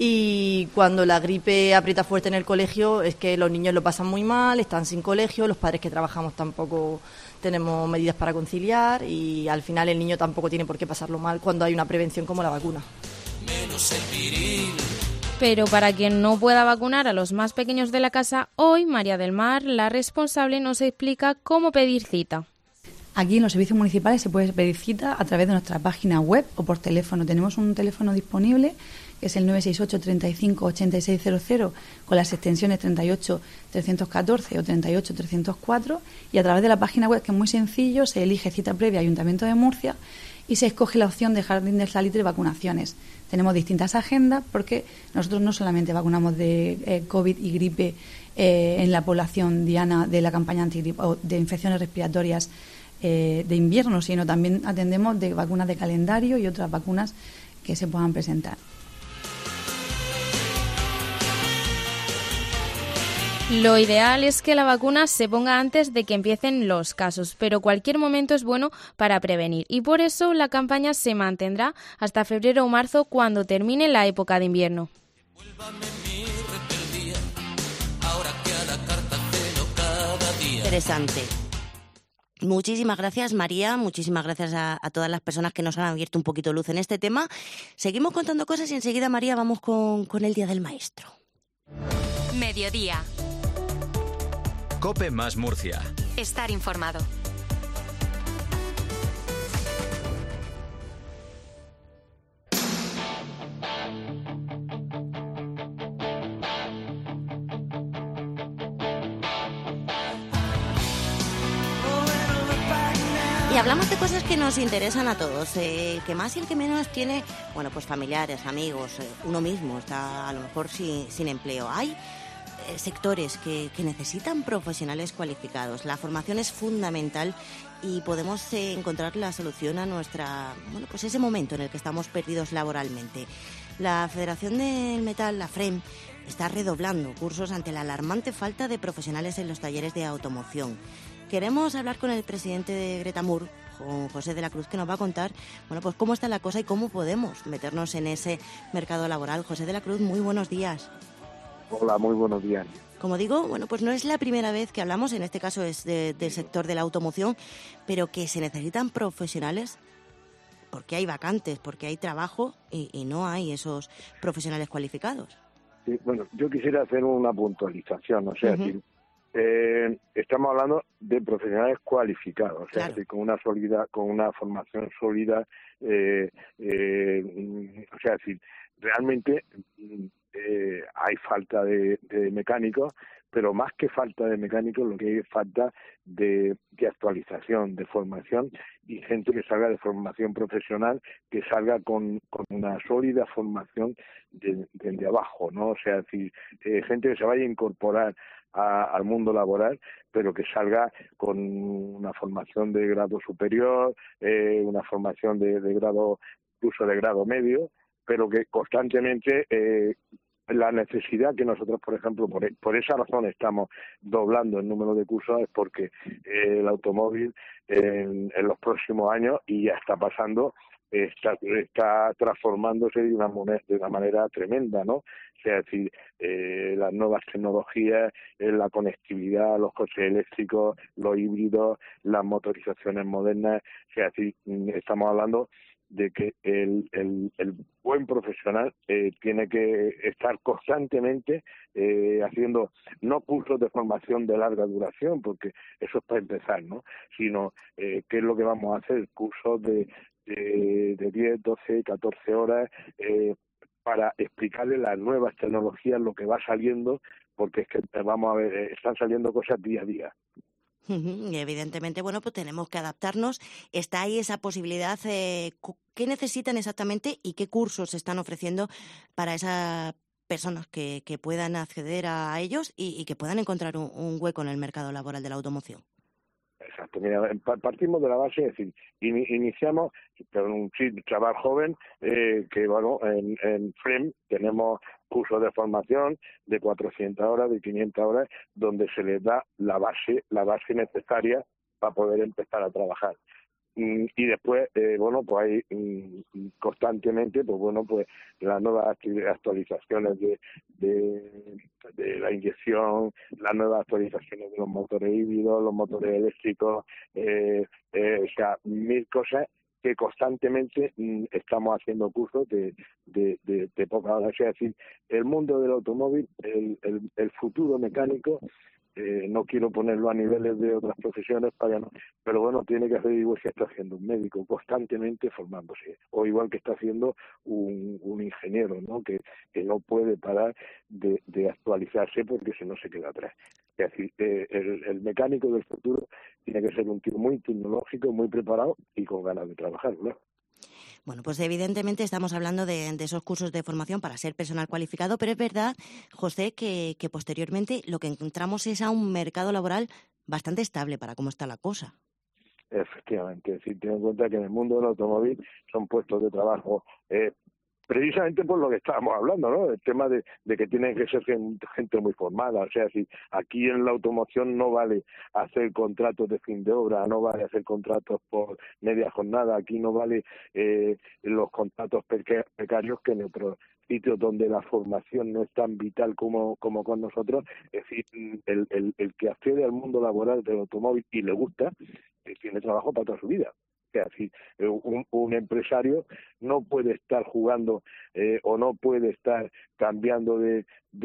Y cuando la gripe aprieta fuerte en el colegio es que los niños lo pasan muy mal, están sin colegio, los padres que trabajamos tampoco tenemos medidas para conciliar y al final el niño tampoco tiene por qué pasarlo mal cuando hay una prevención como la vacuna. Menos el viril. Pero para quien no pueda vacunar a los más pequeños de la casa, hoy María del Mar, la responsable, nos explica cómo pedir cita. Aquí en los servicios municipales se puede pedir cita a través de nuestra página web o por teléfono. Tenemos un teléfono disponible que es el nueve seis ocho, treinta y cinco, ochenta y seis cero cero con las extensiones treinta y ocho, trescientos catorce o treinta y ocho, trescientos cuatro y a través de la página web, que es muy sencillo, se elige cita previa Ayuntamiento de Murcia y se escoge la opción de Jardín del Salitre y vacunaciones. Tenemos distintas agendas porque nosotros no solamente vacunamos de eh, COVID y gripe eh, en la población diana de la campaña antigripe o de infecciones respiratorias eh, de invierno, sino también atendemos de vacunas de calendario y otras vacunas que se puedan presentar. Lo ideal es que la vacuna se ponga antes de que empiecen los casos, pero cualquier momento es bueno para prevenir y por eso la campaña se mantendrá hasta febrero o marzo cuando termine la época de invierno. Interesante. Muchísimas gracias, María. Muchísimas gracias a, a todas las personas que nos han abierto un poquito luz en este tema. Seguimos contando cosas y enseguida, María, vamos con, con el Día del Maestro. Mediodía. COPE más Murcia. Estar informado. Y hablamos de cosas que nos interesan a todos, eh, el que más y el que menos tiene, bueno, pues familiares, amigos, eh, uno mismo está a lo mejor sin, sin empleo. Hay eh, sectores que, que necesitan profesionales cualificados. La formación es fundamental y podemos eh, encontrar la solución a nuestra, bueno, pues ese momento en el que estamos perdidos laboralmente. La Federación del Metal, la FREM, está redoblando cursos ante la alarmante falta de profesionales en los talleres de automoción. Queremos hablar con el presidente de Greta Moore, con José de la Cruz, que nos va a contar, bueno, pues cómo está la cosa y cómo podemos meternos en ese mercado laboral. José de la Cruz, muy buenos días. Hola, muy buenos días. Como digo, bueno, pues no es la primera vez que hablamos, en este caso es de, del sector de la automoción, pero que se necesitan profesionales porque hay vacantes, porque hay trabajo y, y no hay esos profesionales cualificados. Sí, bueno, yo quisiera hacer una puntualización, o sea, uh-huh. si, eh, estamos hablando de profesionales cualificados, o sea, claro. si con una sólida, con una formación sólida, eh, eh, o sea, si realmente eh, hay falta de, de mecánicos, pero más que falta de mecánicos, lo que hay es falta de, de actualización, de formación y gente que salga de formación profesional, que salga con, con una sólida formación desde de, de abajo, ¿no? O sea, es decir, eh, gente que se vaya a incorporar a, al mundo laboral, pero que salga con una formación de grado superior, eh, una formación de, de grado, incluso de grado medio, pero que constantemente eh, la necesidad que nosotros, por ejemplo, por, por esa razón estamos doblando el número de cursos, es porque eh, el automóvil en, en los próximos años, y ya está pasando, está, está transformándose de una, moneda, de una manera tremenda, ¿no? O sea, es decir, eh, las nuevas tecnologías, eh, la conectividad, los coches eléctricos, los híbridos, las motorizaciones modernas, o sea, es decir, estamos hablando de que el, el, el buen profesional eh, tiene que estar constantemente eh, haciendo no cursos de formación de larga duración, porque eso es para empezar, ¿no? Sino eh, qué es lo que vamos a hacer, cursos de, de, de diez, doce, catorce horas eh, para explicarle las nuevas tecnologías, lo que va saliendo, porque es que vamos a ver, están saliendo cosas día a día. Y evidentemente, bueno, pues tenemos que adaptarnos. Está ahí esa posibilidad. Eh, ¿Qué necesitan exactamente y qué cursos se están ofreciendo para esas personas que, que puedan acceder a ellos y, y que puedan encontrar un, un hueco en el mercado laboral de la automoción? Exacto, mira, partimos de la base, es decir, in, iniciamos con un chaval joven eh, que, bueno, en, en F R E M tenemos cursos de formación de cuatrocientas horas, de quinientas horas, donde se les da la base, la base necesaria para poder empezar a trabajar. Y después, eh, bueno, pues hay constantemente, pues bueno, pues las nuevas actualizaciones de, de, de la inyección, las nuevas actualizaciones de los motores híbridos, los motores eléctricos, eh, eh, o sea, mil cosas que constantemente mm, estamos haciendo cursos de, de, de, de poca hora. O sea, es decir, el mundo del automóvil, el, el, el futuro mecánico, Eh, no quiero ponerlo a niveles de otras profesiones para no, pero bueno, tiene que hacer igual que está haciendo un médico, constantemente formándose, o igual que está haciendo un, un ingeniero, ¿no? Que, que no puede parar de, de actualizarse porque si no se queda atrás. Es decir, eh, el, el mecánico del futuro tiene que ser un tío muy tecnológico, muy preparado y con ganas de trabajar, ¿no? Bueno, pues evidentemente estamos hablando de, de esos cursos de formación para ser personal cualificado, pero es verdad, José, que, que posteriormente lo que encontramos es a un mercado laboral bastante estable para cómo está la cosa. Efectivamente, es decir, ten en cuenta que en el mundo del automóvil son puestos de trabajo eh, precisamente por lo que estábamos hablando, ¿no? El tema de, de que tiene que ser gente, gente muy formada. O sea, si aquí en la automoción no vale hacer contratos de fin de obra, no vale hacer contratos por media jornada, aquí no vale eh, los contratos precarios que en otros sitios donde la formación no es tan vital como, como con nosotros. Es decir, el, el, el que accede al mundo laboral del automóvil y le gusta, eh, tiene trabajo para toda su vida. O sea, si un, un empresario no puede estar jugando eh, o no puede estar cambiando de,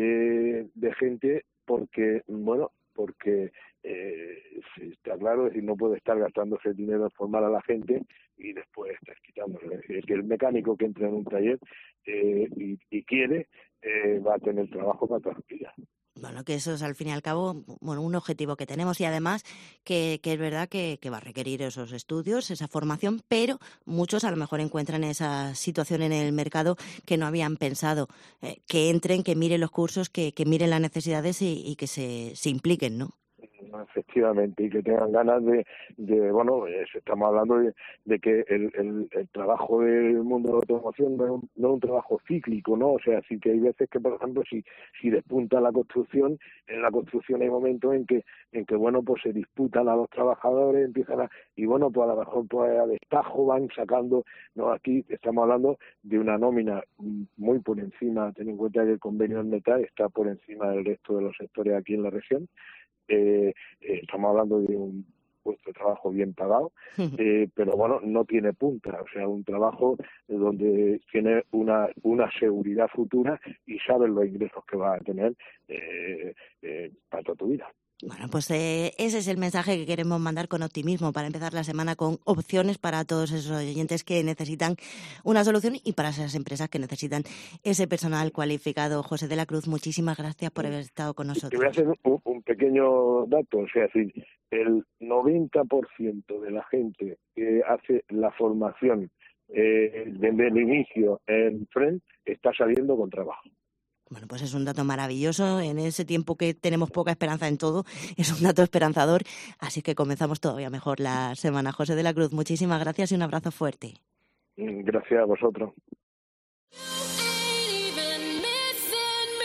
de, de gente porque, bueno, porque eh, está claro, es decir, no puede estar gastándose el dinero en formar a la gente y después estar quitándole. Es decir, que el mecánico que entra en un taller eh, y, y quiere, eh, va a tener trabajo para toda su vida. Bueno, que eso es al fin y al cabo bueno un objetivo que tenemos y además que, que es verdad que, que va a requerir esos estudios, esa formación, pero muchos a lo mejor encuentran esa situación en el mercado que no habían pensado, eh, que entren, que miren los cursos, que, que miren las necesidades y, y que se, se impliquen, ¿no? Efectivamente, y que tengan ganas de, de bueno, eh, estamos hablando de, de que el, el, el trabajo del mundo de la automoción no es, un, no es un trabajo cíclico, ¿no? O sea, sí que hay veces que, por ejemplo, si si despunta la construcción, en la construcción hay momentos en que, en que bueno, pues se disputan a los trabajadores, empiezan a, y bueno, pues a lo mejor pues a destajo van sacando, no, aquí estamos hablando de una nómina muy por encima, ten en cuenta que el convenio del metal está por encima del resto de los sectores aquí en la región. Eh, eh, estamos hablando de un puesto de trabajo bien pagado, eh, pero bueno, no tiene punta, o sea, un trabajo donde tiene una una seguridad futura y sabes los ingresos que vas a tener eh, eh, para toda tu vida. Bueno, pues eh, ese es el mensaje que queremos mandar con optimismo para empezar la semana con opciones para todos esos oyentes que necesitan una solución y para esas empresas que necesitan ese personal cualificado. José de la Cruz, muchísimas gracias por haber estado con nosotros. Te voy a hacer un, un pequeño dato, o sea, decir, el noventa por ciento de la gente que hace la formación eh, desde el inicio en F R E M está saliendo con trabajo. Bueno, pues es un dato maravilloso. En ese tiempo que tenemos poca esperanza en todo, es un dato esperanzador. Así que comenzamos todavía mejor la semana. José de la Cruz, muchísimas gracias y un abrazo fuerte. Gracias a vosotros.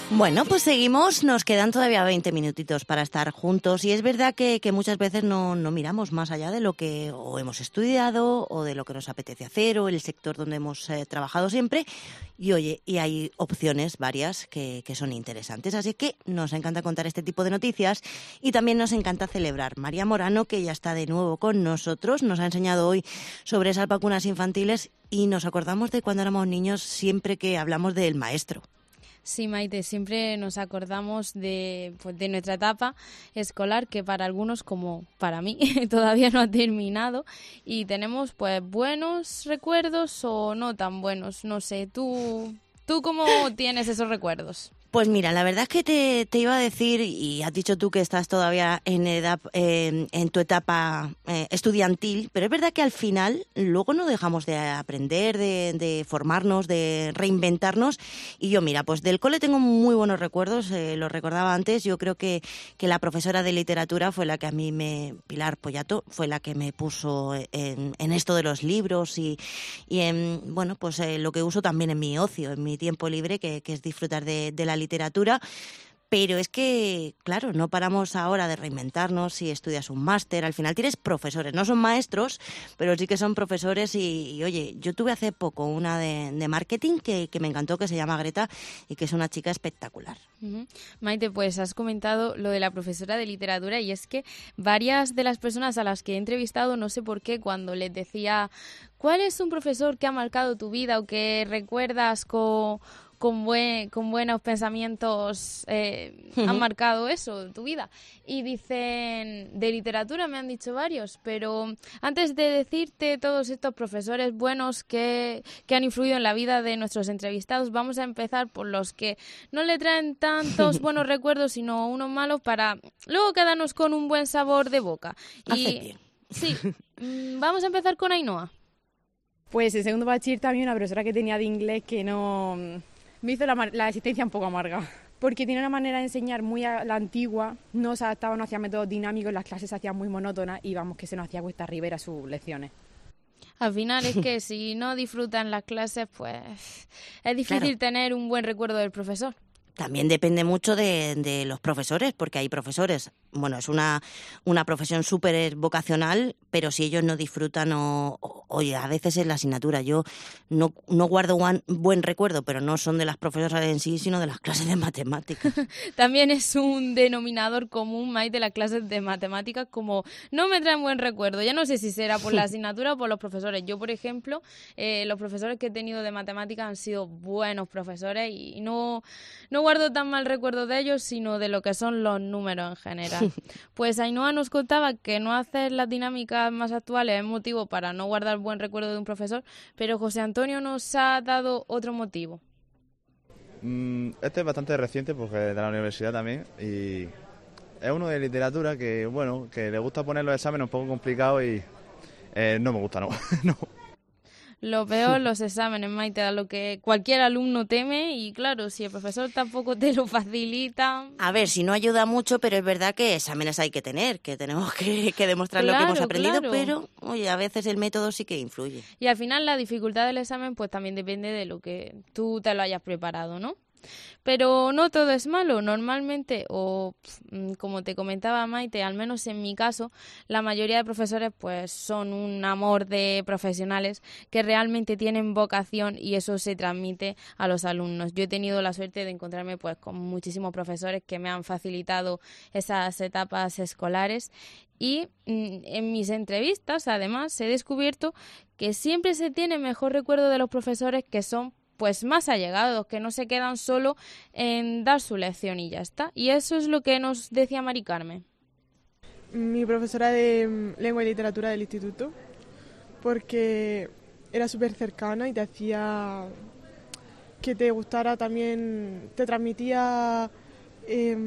Bueno, pues seguimos, nos quedan todavía veinte minutitos para estar juntos y es verdad que, que muchas veces no, no miramos más allá de lo que o hemos estudiado o de lo que nos apetece hacer o el sector donde hemos eh, trabajado siempre y oye, y hay opciones varias que, que son interesantes, así que nos encanta contar este tipo de noticias y también nos encanta celebrar. María Morano, que ya está de nuevo con nosotros, nos ha enseñado hoy sobre esas vacunas infantiles y nos acordamos de cuando éramos niños siempre que hablamos del maestro. Sí, Maite, siempre nos acordamos de, pues, de nuestra etapa escolar, que para algunos, como para mí, todavía no ha terminado. Y tenemos pues buenos recuerdos o no tan buenos. No sé, ¿tú, tú cómo tienes esos recuerdos? Pues mira, la verdad es que te, te iba a decir, y has dicho tú que estás todavía en edad, eh, en tu etapa eh, estudiantil, pero es verdad que al final luego no dejamos de aprender, de, de formarnos, de reinventarnos. Y yo, mira, pues del cole tengo muy buenos recuerdos, eh, lo recordaba antes. Yo creo que, que la profesora de literatura fue la que a mí me, Pilar Pollato, fue la que me puso en, en esto de los libros y, y en, bueno, pues eh, lo que uso también en mi ocio, en mi tiempo libre, que, que es disfrutar de, de la literatura, pero es que, claro, no paramos ahora de reinventarnos. Si estudias un máster, al final tienes profesores, no son maestros, pero sí que son profesores y, y oye, yo tuve hace poco una de, de marketing que, que me encantó, que se llama Greta y que es una chica espectacular. Uh-huh. Maite, pues has comentado lo de la profesora de literatura y es que varias de las personas a las que he entrevistado, no sé por qué, cuando les decía ¿cuál es un profesor que ha marcado tu vida o que recuerdas con... Con, buen, con buenos pensamientos eh, uh-huh. han marcado eso, tu vida? Y dicen, de literatura me han dicho varios, pero antes de decirte todos estos profesores buenos que, que han influido en la vida de nuestros entrevistados, vamos a empezar por los que no le traen tantos buenos recuerdos, sino unos malos, para luego quedarnos con un buen sabor de boca. Y sí, vamos a empezar con Ainhoa. Pues en segundo bachiller también una profesora que tenía de inglés que no... me hizo la, la existencia un poco amarga, porque tiene una manera de enseñar muy a la antigua, no se adaptaba, no hacía métodos dinámicos, las clases se hacían muy monótonas y vamos que se nos hacía cuesta arriba sus lecciones. Al final es que si no disfrutan las clases, pues es difícil claro. tener un buen recuerdo del profesor. También depende mucho de, de los profesores, porque hay profesores, bueno, es una, una profesión súper vocacional, pero si ellos no disfrutan o, o, oye, a veces es la asignatura. Yo no, no guardo un buen recuerdo, pero no son de las profesoras en sí, sino de las clases de matemáticas. También es un denominador común, Maite, de las clases de matemáticas, como no me traen buen recuerdo. Ya no sé si será por la asignatura o por los profesores. Yo, por ejemplo, eh, los profesores que he tenido de matemáticas han sido buenos profesores y no... no guardo tan mal recuerdo de ellos, sino de lo que son los números en general. Pues Ainhoa nos contaba que no hacer las dinámicas más actuales es motivo para no guardar buen recuerdo de un profesor, pero José Antonio nos ha dado otro motivo. Mm, este es bastante reciente porque de la universidad también y es uno de literatura que, bueno, que le gusta poner los exámenes un poco complicados y eh, no me gusta, no. no. Lo peor, los exámenes, Maite, a lo que cualquier alumno teme y claro, si el profesor tampoco te lo facilita... A ver, si no ayuda mucho, pero es verdad que exámenes hay que tener, que tenemos que, que demostrar claro, lo que hemos aprendido, claro. pero oye, a veces el método sí que influye. Y al final la dificultad del examen pues también depende de lo que tú te lo hayas preparado, ¿no? Pero no todo es malo, normalmente, o como te comentaba Maite, al menos en mi caso, la mayoría de profesores pues son un amor de profesionales que realmente tienen vocación y eso se transmite a los alumnos. Yo he tenido la suerte de encontrarme pues con muchísimos profesores que me han facilitado esas etapas escolares y en mis entrevistas además he descubierto que siempre se tiene mejor recuerdo de los profesores que son pues más allegados, que no se quedan solo en dar su lección y ya está. Y eso es lo que nos decía Mari Carmen. Mi profesora de lengua y literatura del instituto, porque era súper cercana y te hacía que te gustara también, te transmitía eh,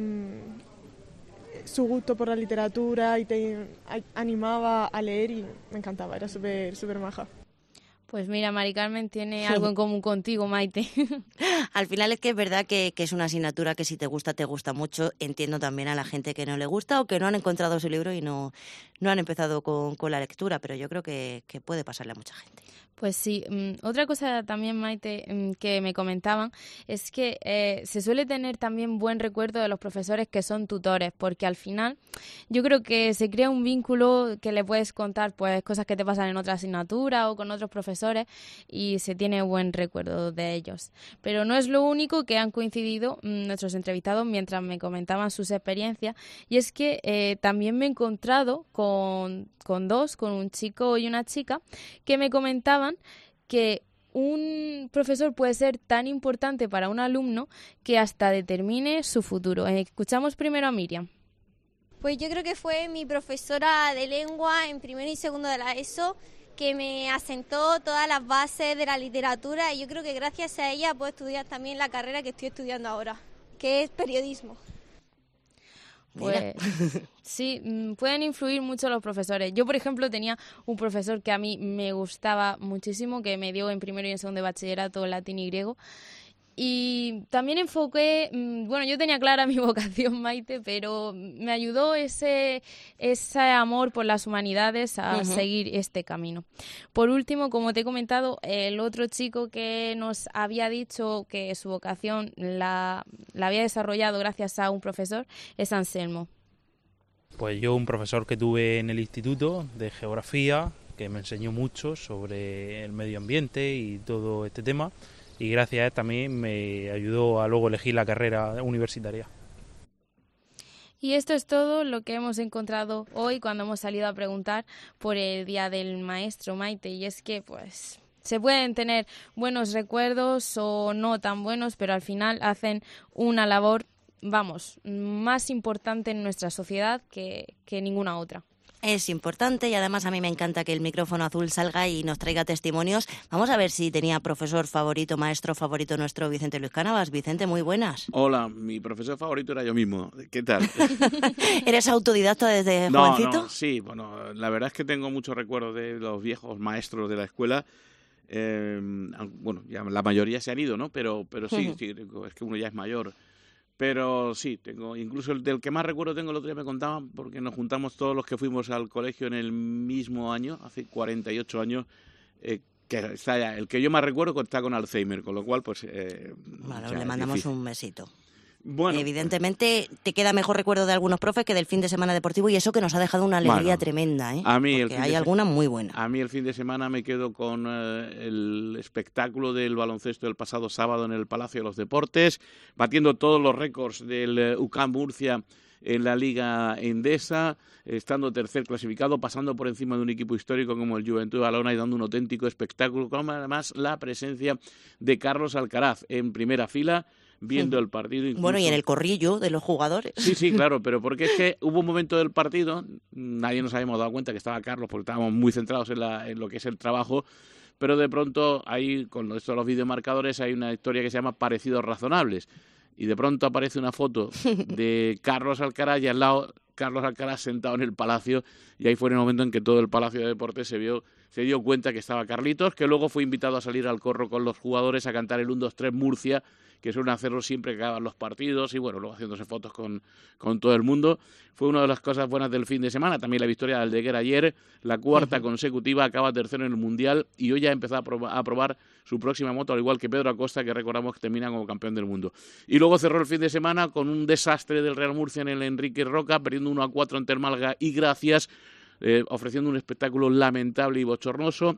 su gusto por la literatura y te animaba a leer y me encantaba, era súper súper maja. Pues mira, Mari Carmen tiene algo en común contigo, Maite. Al final es que es verdad que, que es una asignatura que si te gusta, te gusta mucho. Entiendo también a la gente que no le gusta o que no han encontrado su libro y no, no han empezado con, con la lectura, pero yo creo que, que puede pasarle a mucha gente. Pues sí, otra cosa también, Maite, que me comentaban es que eh, se suele tener también buen recuerdo de los profesores que son tutores, porque al final yo creo que se crea un vínculo que le puedes contar pues cosas que te pasan en otra asignatura o con otros profesores y se tiene buen recuerdo de ellos. Pero no es lo único que han coincidido mmm, nuestros entrevistados mientras me comentaban sus experiencias, y es que eh, también me he encontrado con, con dos, con un chico y una chica, que me comentaban que un profesor puede ser tan importante para un alumno que hasta determine su futuro. Escuchamos primero a Miriam. Pues yo creo que fue mi profesora de lengua en primero y segundo de la ESO, que me asentó todas las bases de la literatura, y yo creo que gracias a ella puedo estudiar también la carrera que estoy estudiando ahora, que es periodismo. Pues sí, pueden influir mucho los profesores. Yo, por ejemplo, tenía un profesor que a mí me gustaba muchísimo, que me dio en primero y en segundo de bachillerato latín y griego. Y también enfoqué, bueno, yo tenía clara mi vocación, Maite, pero me ayudó ese, ese amor por las humanidades a uh-huh. seguir este camino. Por último, como te he comentado, el otro chico que nos había dicho que su vocación la, la había desarrollado gracias a un profesor es Anselmo. Pues yo, un profesor que tuve en el instituto de geografía, que me enseñó mucho sobre el medio ambiente y todo este tema, y gracias a él también me ayudó a luego elegir la carrera universitaria. Y esto es todo lo que hemos encontrado hoy cuando hemos salido a preguntar por el Día del Maestro, Maite, y es que pues se pueden tener buenos recuerdos o no tan buenos, pero al final hacen una labor, vamos, más importante en nuestra sociedad que, que ninguna otra. Es importante, y además a mí me encanta que el micrófono azul salga y nos traiga testimonios. Vamos a ver si tenía profesor favorito, maestro favorito nuestro Vicente Luis Cánovas. Vicente, muy buenas. Hola, mi profesor favorito era yo mismo. ¿Qué tal? ¿Eres autodidacta desde no, jovencito? No, sí, bueno, la verdad es que tengo muchos recuerdos de los viejos maestros de la escuela. Eh, bueno, ya la mayoría se han ido, ¿no? Pero, pero sí, sí, es que uno ya es mayor. Pero sí, tengo, incluso el del que más recuerdo tengo, el otro día me contaban, porque nos juntamos todos los que fuimos al colegio en el mismo año, hace cuarenta y ocho años, eh, que está ya, el que yo más recuerdo está con Alzheimer, con lo cual, pues... Eh, bueno, le mandamos difícil. Un besito. Bueno, evidentemente pues, te queda mejor recuerdo de algunos profes que del fin de semana deportivo, y eso que nos ha dejado una alegría bueno, tremenda, ¿eh? A mí porque el fin hay de alguna muy buena. A mí el fin de semana me quedo con eh, el espectáculo del baloncesto del pasado sábado en el Palacio de los Deportes, batiendo todos los récords del eh, U C A M Murcia en la Liga Endesa, estando tercer clasificado, pasando por encima de un equipo histórico como el Juventud Badalona y dando un auténtico espectáculo, con además la presencia de Carlos Alcaraz en primera fila, viendo el partido. Incluso. Bueno, y en el corrillo de los jugadores. Sí, sí, claro, pero porque es que hubo un momento del partido, nadie nos habíamos dado cuenta que estaba Carlos porque estábamos muy centrados en, la, en lo que es el trabajo, pero de pronto ahí, con esto de los videomarcadores, hay una historia que se llama Parecidos Razonables, y de pronto aparece una foto de Carlos Alcaraz y al lado Carlos Alcaraz sentado en el Palacio, y ahí fue el momento en que todo el Palacio de Deportes se vio se dio cuenta que estaba Carlitos, que luego fue invitado a salir al corro con los jugadores a cantar el uno dos tres Murcia, que suelen hacerlo siempre que acaban los partidos, y bueno, luego haciéndose fotos con, con todo el mundo. Fue una de las cosas buenas del fin de semana. También la victoria de Aldeguer ayer, la cuarta uh-huh. consecutiva, acaba tercero en el Mundial, y hoy ya ha empezado a, probar, a probar su próxima moto, al igual que Pedro Acosta, que recordamos que termina como campeón del mundo. Y luego cerró el fin de semana con un desastre del Real Murcia en el Enrique Roca, perdiendo uno a cuatro ante el Málaga y Gracias, eh, ofreciendo un espectáculo lamentable y bochornoso.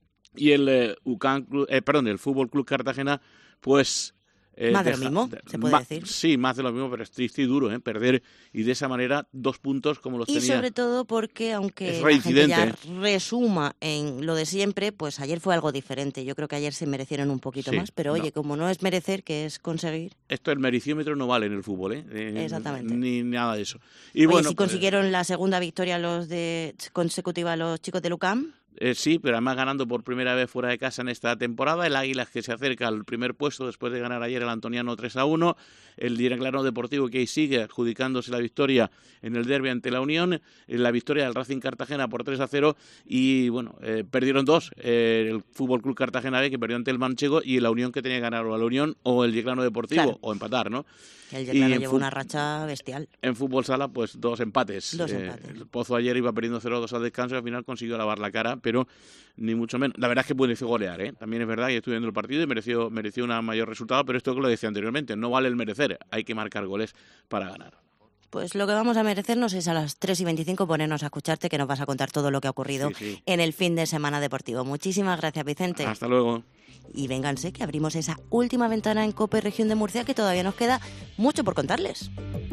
Y el, eh, Ucán, eh, perdón, el Fútbol Club Cartagena, pues... Eh, más de deja, lo mismo, se puede ma, decir. Sí, más de lo mismo, pero es triste y duro, ¿eh? Perder, y de esa manera dos puntos como los y tenía. Y sobre todo porque, aunque la gente ya resuma en lo de siempre, pues ayer fue algo diferente. Yo creo que ayer se merecieron un poquito sí, más, pero oye, no. como no es merecer, que es conseguir. Esto, el mericiómetro no vale en el fútbol, ¿eh? eh Exactamente. Ni nada de eso. Y oye, bueno, si pues, consiguieron la segunda victoria los de consecutiva los chicos del U C A M. Eh, sí, pero además ganando por primera vez fuera de casa en esta temporada. El Águilas, que se acerca al primer puesto después de ganar ayer el Antoniano tres a uno. El Direclano Deportivo, que ahí sigue adjudicándose la victoria en el derbi ante la Unión. La victoria del Racing Cartagena por tres a cero. Y bueno, eh, perdieron dos. Eh, el Fútbol Club Cartagena B, que perdió ante el Manchego, y la Unión, que tenía que ganar o a la Unión o el Direclano Deportivo, claro. o empatar, ¿no? El Direclano llevó una racha bestial. En fútbol sala, pues dos empates. Dos empates. Eh, el Pozo ayer iba perdiendo cero dos al descanso y al final consiguió lavar la cara, pero ni mucho menos. La verdad es que mereció golear, ¿eh? También es verdad que estuve viendo el partido y mereció, mereció un mayor resultado, pero esto que lo decía anteriormente, no vale el merecer, hay que marcar goles para ganar. Pues lo que vamos a merecernos es a las tres y veinticinco ponernos a escucharte, que nos vas a contar todo lo que ha ocurrido sí, sí. en el fin de semana deportivo. Muchísimas gracias, Vicente. Hasta luego. Y vénganse, que abrimos esa última ventana en COPE Región de Murcia, que todavía nos queda mucho por contarles.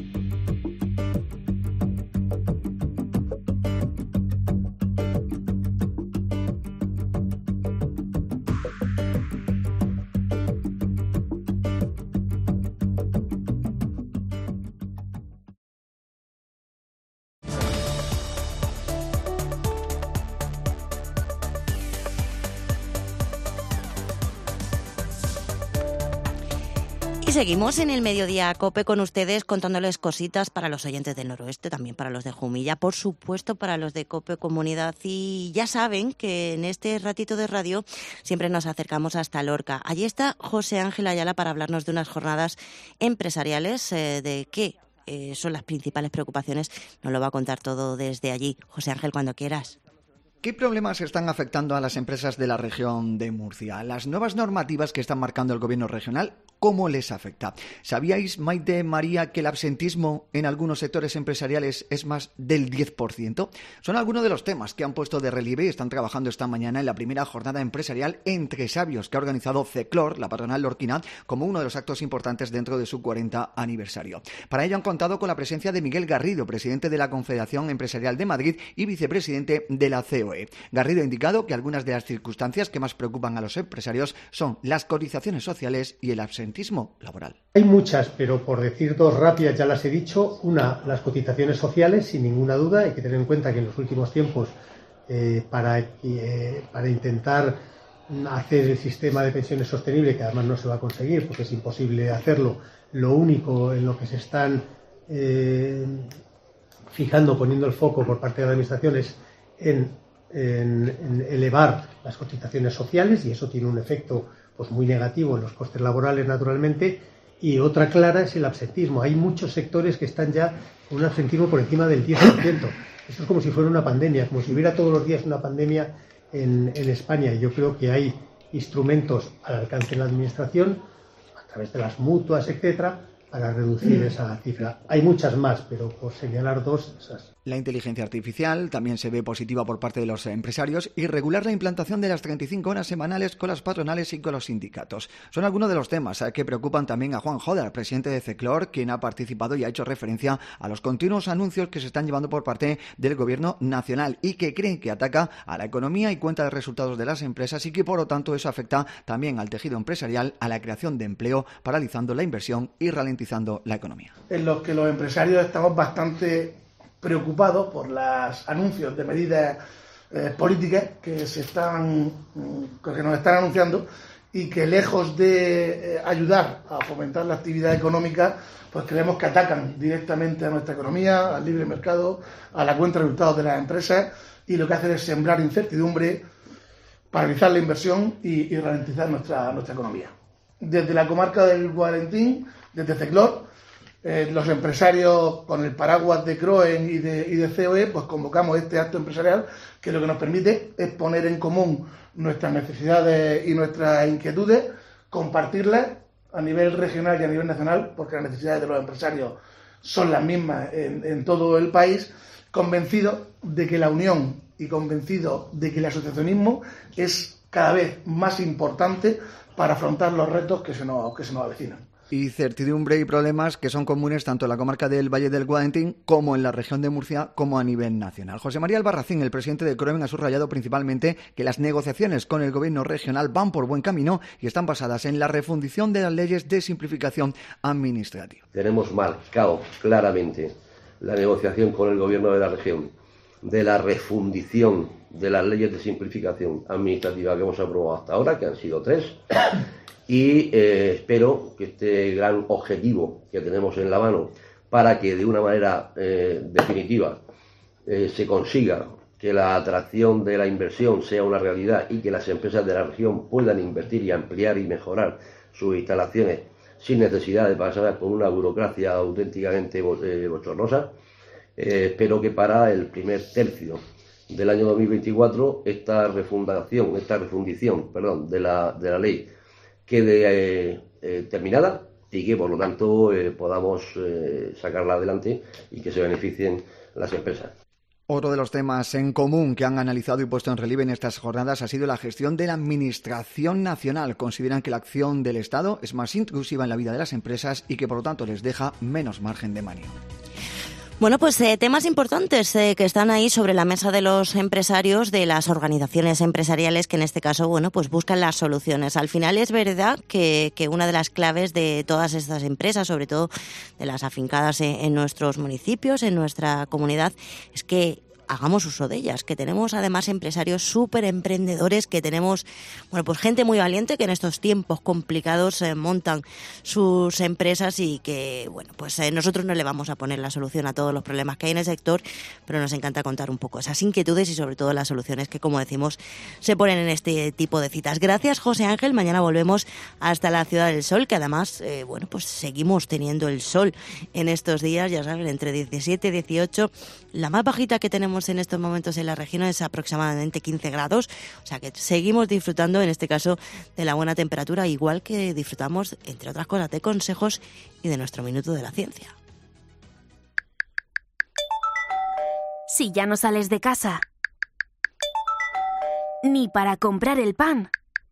Seguimos en el Mediodía COPE con ustedes, contándoles cositas para los oyentes del Noroeste, también para los de Jumilla, por supuesto para los de COPE Comunidad. Y ya saben que en este ratito de radio siempre nos acercamos hasta Lorca. Allí está José Ángel Ayala para hablarnos de unas jornadas empresariales, eh, de qué eh, son las principales preocupaciones. Nos lo va a contar todo desde allí. José Ángel, cuando quieras. ¿Qué problemas están afectando a las empresas de la región de Murcia? Las nuevas normativas que están marcando el gobierno regional, ¿cómo les afecta? ¿Sabíais, Maite, María, que el absentismo en algunos sectores empresariales es más del diez por ciento? Son algunos de los temas que han puesto de relieve y están trabajando esta mañana en la primera jornada empresarial Entre Sabios que ha organizado CECLOR, la patronal lorquina, como uno de los actos importantes dentro de su cuarenta aniversario. Para ello han contado con la presencia de Miguel Garrido, presidente de la Confederación Empresarial de Madrid y vicepresidente de la C O E. Garrido ha indicado que algunas de las circunstancias que más preocupan a los empresarios son las cotizaciones sociales y el absentismo laboral. Hay muchas, pero por decir dos rápidas ya las he dicho. Una, las cotizaciones sociales, sin ninguna duda. Hay que tener en cuenta que en los últimos tiempos, eh, para, eh, para intentar hacer el sistema de pensiones sostenible, que además no se va a conseguir porque es imposible hacerlo, lo único en lo que se están eh, fijando, poniendo el foco por parte de la Administración es en En, en elevar las cotizaciones sociales, y eso tiene un efecto pues muy negativo en los costes laborales, naturalmente. Y otra clara es el absentismo. Hay muchos sectores que están ya con un absentismo por encima del diez por ciento. Esto es como si fuera una pandemia, como si hubiera todos los días una pandemia en, en España. Y yo creo que hay instrumentos al alcance de la Administración, a través de las mutuas, etcétera, para reducir esa cifra. Hay muchas más, pero por señalar dos, esas. La inteligencia artificial también se ve positiva por parte de los empresarios y regular la implantación de las treinta y cinco horas semanales con las patronales y con los sindicatos. Son algunos de los temas que preocupan también a Juan Joder, presidente de CECLOR, quien ha participado y ha hecho referencia a los continuos anuncios que se están llevando por parte del gobierno nacional y que creen que ataca a la economía y cuenta de resultados de las empresas, y que por lo tanto eso afecta también al tejido empresarial, a la creación de empleo, paralizando la inversión y ralentizando la economía. En los que los empresarios estamos bastante preocupados por los anuncios de medidas eh, políticas que se están que nos están anunciando, y que lejos de eh, ayudar a fomentar la actividad económica, pues creemos que atacan directamente a nuestra economía, al libre mercado, a la cuenta de resultados de las empresas, y lo que hacen es sembrar incertidumbre, paralizar la inversión y, y ralentizar nuestra, nuestra economía. Desde la comarca del Guarentín, desde CECLOR, Eh, los empresarios, con el paraguas de CROEN y de, y de C O E, pues convocamos este acto empresarial que lo que nos permite es poner en común nuestras necesidades y nuestras inquietudes, compartirlas a nivel regional y a nivel nacional, porque las necesidades de los empresarios son las mismas en, en todo el país, convencidos de que la unión y convencidos de que el asociacionismo es cada vez más importante para afrontar los retos que se nos, que se nos avecinan. Incertidumbre y problemas que son comunes tanto en la comarca del Valle del Guadentín como en la región de Murcia, como a nivel nacional. José María Albarracín, el presidente de CROEN, ha subrayado principalmente que las negociaciones con el gobierno regional van por buen camino y están basadas en la refundición de las leyes de simplificación administrativa. Tenemos marcado claramente la negociación con el gobierno de la región de la refundición de las leyes de simplificación administrativa que hemos aprobado hasta ahora, que han sido tres. Y eh, espero que este gran objetivo que tenemos en la mano, para que de una manera eh, definitiva eh, se consiga que la atracción de la inversión sea una realidad y que las empresas de la región puedan invertir y ampliar y mejorar sus instalaciones sin necesidad de pasar por una burocracia auténticamente eh, bochornosa. Eh, espero que para el primer tercio del año dos mil veinticuatro esta refundación, esta refundición, perdón, de la, de la ley quede eh, eh, terminada y que por lo tanto eh, podamos eh, sacarla adelante y que se beneficien las empresas. Otro de los temas en común que han analizado y puesto en relieve en estas jornadas ha sido la gestión de la Administración Nacional. Consideran que la acción del Estado es más intrusiva en la vida de las empresas y que por lo tanto les deja menos margen de maniobra. Bueno, pues eh, temas importantes eh, que están ahí sobre la mesa de los empresarios, de las organizaciones empresariales que en este caso, bueno, pues buscan las soluciones. Al final es verdad que, que una de las claves de todas estas empresas, sobre todo de las afincadas en, en nuestros municipios, en nuestra comunidad, es que hagamos uso de ellas, que tenemos además empresarios súper emprendedores, que tenemos, bueno, pues gente muy valiente que en estos tiempos complicados eh, montan sus empresas y que, bueno, pues eh, nosotros no le vamos a poner la solución a todos los problemas que hay en el sector, pero nos encanta contar un poco esas inquietudes y sobre todo las soluciones que, como decimos, se ponen en este tipo de citas. Gracias, José Ángel. Mañana volvemos hasta la Ciudad del Sol, que además, eh, bueno, pues seguimos teniendo el sol en estos días, ya saben, entre diecisiete y dieciocho. La más bajita que tenemos en estos momentos en la región es aproximadamente quince grados, o sea que seguimos disfrutando en este caso de la buena temperatura, igual que disfrutamos, entre otras cosas, de consejos y de nuestro minuto de la ciencia. Si ya no sales de casa, ni para comprar el pan,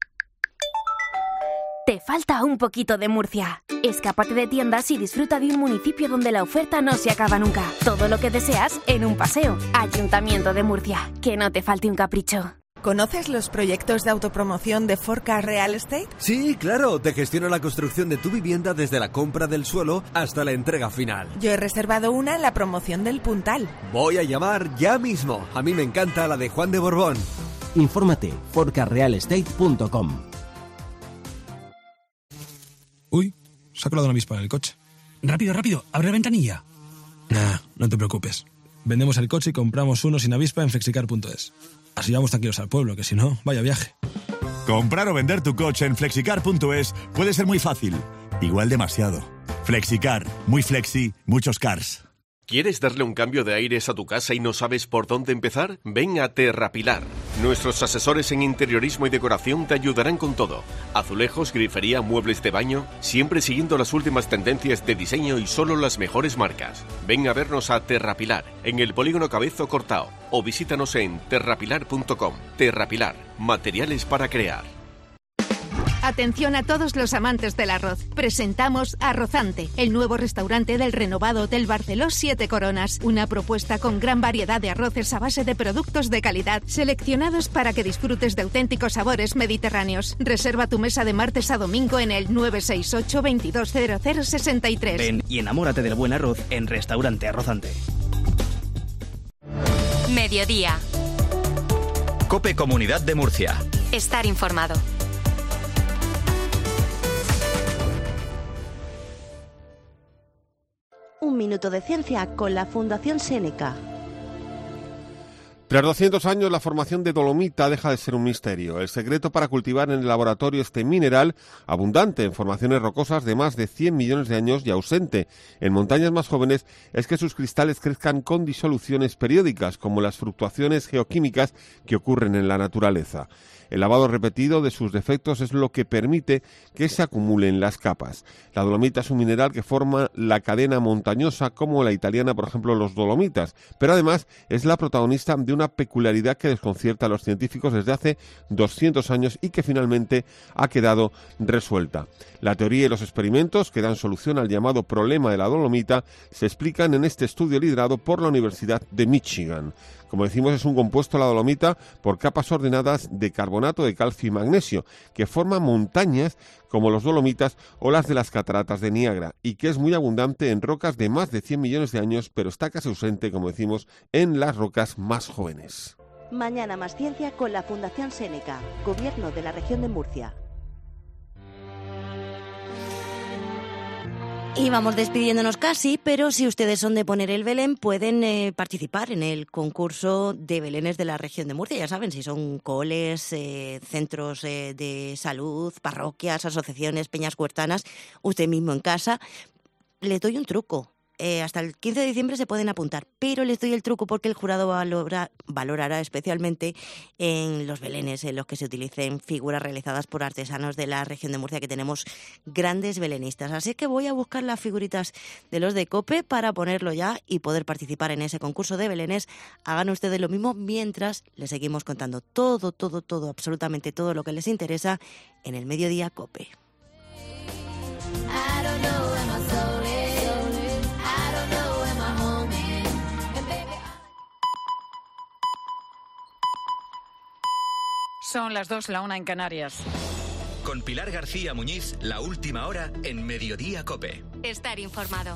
te falta un poquito de Murcia. Escápate de tiendas y disfruta de un municipio donde la oferta no se acaba nunca. Todo lo que deseas en un paseo. Ayuntamiento de Murcia. Que no te falte un capricho. ¿Conoces los proyectos de autopromoción de Forca Real Estate? Sí, claro. Te gestiono la construcción de tu vivienda desde la compra del suelo hasta la entrega final. Yo he reservado una en la promoción del Puntal. Voy a llamar ya mismo. A mí me encanta la de Juan de Borbón. Infórmate, forca real estate punto com. Uy, se ha colado una avispa en el coche. Rápido, rápido, abre la ventanilla. Nah, no te preocupes. Vendemos el coche y compramos uno sin avispa en flexicar punto es. Así vamos tranquilos al pueblo, que si no, vaya viaje. Comprar o vender tu coche en flexicar punto es puede ser muy fácil. Igual demasiado. Flexicar, muy flexi, muchos cars. ¿Quieres darle un cambio de aires a tu casa y no sabes por dónde empezar? Ven a Terrapilar. Nuestros asesores en interiorismo y decoración te ayudarán con todo. Azulejos, grifería, muebles de baño, siempre siguiendo las últimas tendencias de diseño y solo las mejores marcas. Ven a vernos a Terrapilar, en el Polígono Cabezo Cortao, o visítanos en terrapilar punto com. Terrapilar, materiales para crear. Atención a todos los amantes del arroz. Presentamos Arrozante, el nuevo restaurante del renovado Hotel Barceló Siete Coronas. Una propuesta con gran variedad de arroces a base de productos de calidad, seleccionados para que disfrutes de auténticos sabores mediterráneos. Reserva tu mesa de martes a domingo en el nueve seis ocho, veintidós cero cero sesenta y tres. Ven y enamórate del buen arroz en Restaurante Arrozante. Mediodía. COPE Comunidad de Murcia. Estar informado. Un minuto de ciencia con la Fundación Séneca. Tras doscientos años, la formación de dolomita deja de ser un misterio. El secreto para cultivar en el laboratorio este mineral, abundante en formaciones rocosas de más de cien millones de años y ausente en montañas más jóvenes, es que sus cristales crezcan con disoluciones periódicas, como las fluctuaciones geoquímicas que ocurren en la naturaleza. El lavado repetido de sus defectos es lo que permite que se acumulen las capas. La dolomita es un mineral que forma la cadena montañosa, como la italiana, por ejemplo, los Dolomitas, pero además es la protagonista de una peculiaridad que desconcierta a los científicos desde hace doscientos años y que finalmente ha quedado resuelta. La teoría y los experimentos que dan solución al llamado problema de la dolomita se explican en este estudio liderado por la Universidad de Michigan. Como decimos, es un compuesto, la dolomita, por capas ordenadas de carbonato de calcio y magnesio, que forma montañas como los Dolomitas o las de las cataratas de Niágara, y que es muy abundante en rocas de más de cien millones de años, pero está casi ausente, como decimos, en las rocas más jóvenes. Mañana más ciencia con la Fundación Séneca, Gobierno de la Región de Murcia. Y vamos despidiéndonos casi, pero si ustedes son de poner el Belén, pueden eh, participar en el concurso de Belenes de la región de Murcia. Ya saben, si son coles, eh, centros eh, de salud, parroquias, asociaciones, peñas huertanas, usted mismo en casa, le doy un truco. eh, hasta el quince de diciembre se pueden apuntar, pero les doy el truco porque el jurado valora, valorará especialmente en los belenes en los que se utilicen figuras realizadas por artesanos de la región de Murcia, que tenemos grandes belenistas. Así que voy a buscar las figuritas de los de COPE para ponerlo ya y poder participar en ese concurso de belenes. Hagan ustedes lo mismo mientras les seguimos contando todo, todo, todo, absolutamente todo lo que les interesa en el Mediodía COPE. Son las dos, la una en Canarias. Con Pilar García Muñiz, la última hora en Mediodía COPE. Estar informado.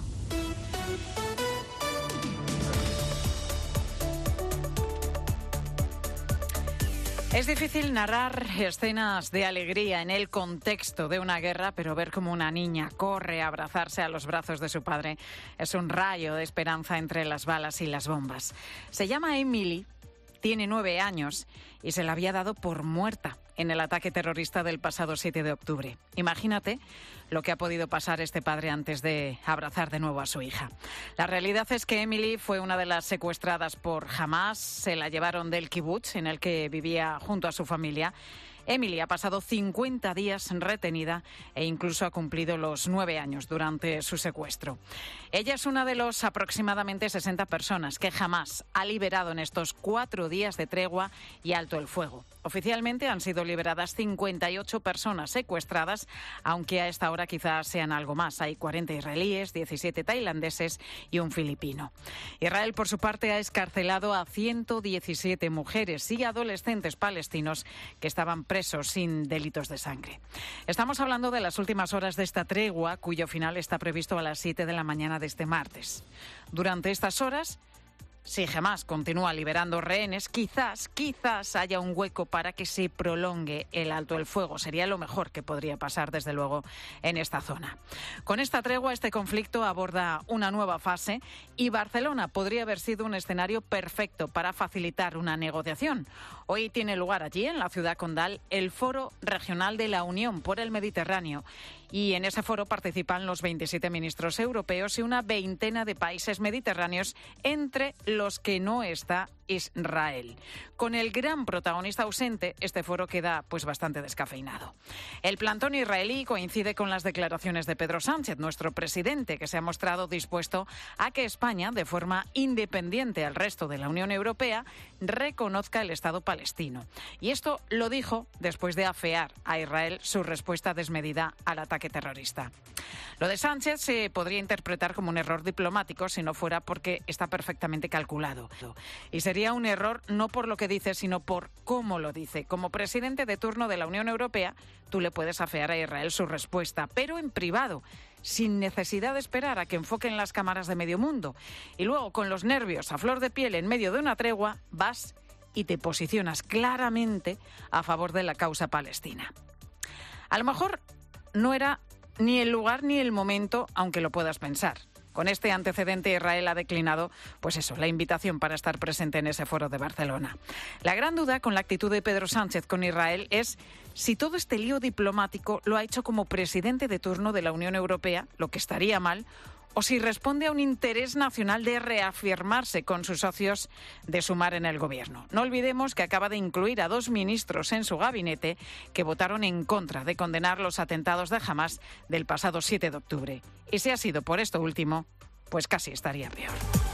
Es difícil narrar escenas de alegría en el contexto de una guerra, pero ver cómo una niña corre a abrazarse a los brazos de su padre es un rayo de esperanza entre las balas y las bombas. Se llama Emily, tiene nueve años y se la había dado por muerta en el ataque terrorista del pasado siete de octubre. Imagínate lo que ha podido pasar este padre antes de abrazar de nuevo a su hija. La realidad es que Emily fue una de las secuestradas por Hamás. Se la llevaron del kibutz en el que vivía junto a su familia. Emily ha pasado cincuenta días retenida e incluso ha cumplido los nueve años durante su secuestro. Ella es una de los aproximadamente sesenta personas que Hamás ha liberado en estos cuatro días de tregua y alto el fuego. Oficialmente han sido liberadas cincuenta y ocho personas secuestradas, aunque a esta hora quizás sean algo más. Hay cuarenta israelíes, diecisiete tailandeses y un filipino. Israel, por su parte, ha excarcelado a ciento diecisiete mujeres y adolescentes palestinos que estaban presos sin delitos de sangre. Estamos hablando de las últimas horas de esta tregua, cuyo final está previsto a las siete de la mañana de este martes. Durante estas horas, si Hamás continúa liberando rehenes, quizás, quizás haya un hueco para que se prolongue el alto el fuego. Sería lo mejor que podría pasar, desde luego, en esta zona. Con esta tregua, este conflicto aborda una nueva fase y Barcelona podría haber sido un escenario perfecto para facilitar una negociación. Hoy tiene lugar allí, en la ciudad condal, el Foro Regional de la Unión por el Mediterráneo. Y en ese foro participan los veintisiete ministros europeos y una veintena de países mediterráneos, entre los que no está Israel. Con el gran protagonista ausente, este foro queda pues bastante descafeinado. El plantón israelí coincide con las declaraciones de Pedro Sánchez, nuestro presidente, que se ha mostrado dispuesto a que España, de forma independiente al resto de la Unión Europea, reconozca el Estado palestino. Y esto lo dijo después de afear a Israel su respuesta desmedida al ataque terrorista. Lo de Sánchez se podría interpretar como un error diplomático si no fuera porque está perfectamente calculado. Y sería un error no por lo que dice, sino por cómo lo dice. Como presidente de turno de la Unión Europea, tú le puedes afear a Israel su respuesta, pero en privado, sin necesidad de esperar a que enfoquen las cámaras de medio mundo. Y luego, con los nervios a flor de piel en medio de una tregua, vas y te posicionas claramente a favor de la causa palestina. A lo mejor no era ni el lugar ni el momento, aunque lo puedas pensar. Con este antecedente, Israel ha declinado, pues eso, la invitación para estar presente en ese foro de Barcelona. La gran duda con la actitud de Pedro Sánchez con Israel es si todo este lío diplomático lo ha hecho como presidente de turno de la Unión Europea, lo que estaría mal, o si responde a un interés nacional de reafirmarse con sus socios de sumar en el gobierno. No olvidemos que acaba de incluir a dos ministros en su gabinete que votaron en contra de condenar los atentados de Hamás del pasado siete de octubre. Y si ha sido por esto último, pues casi estaría peor.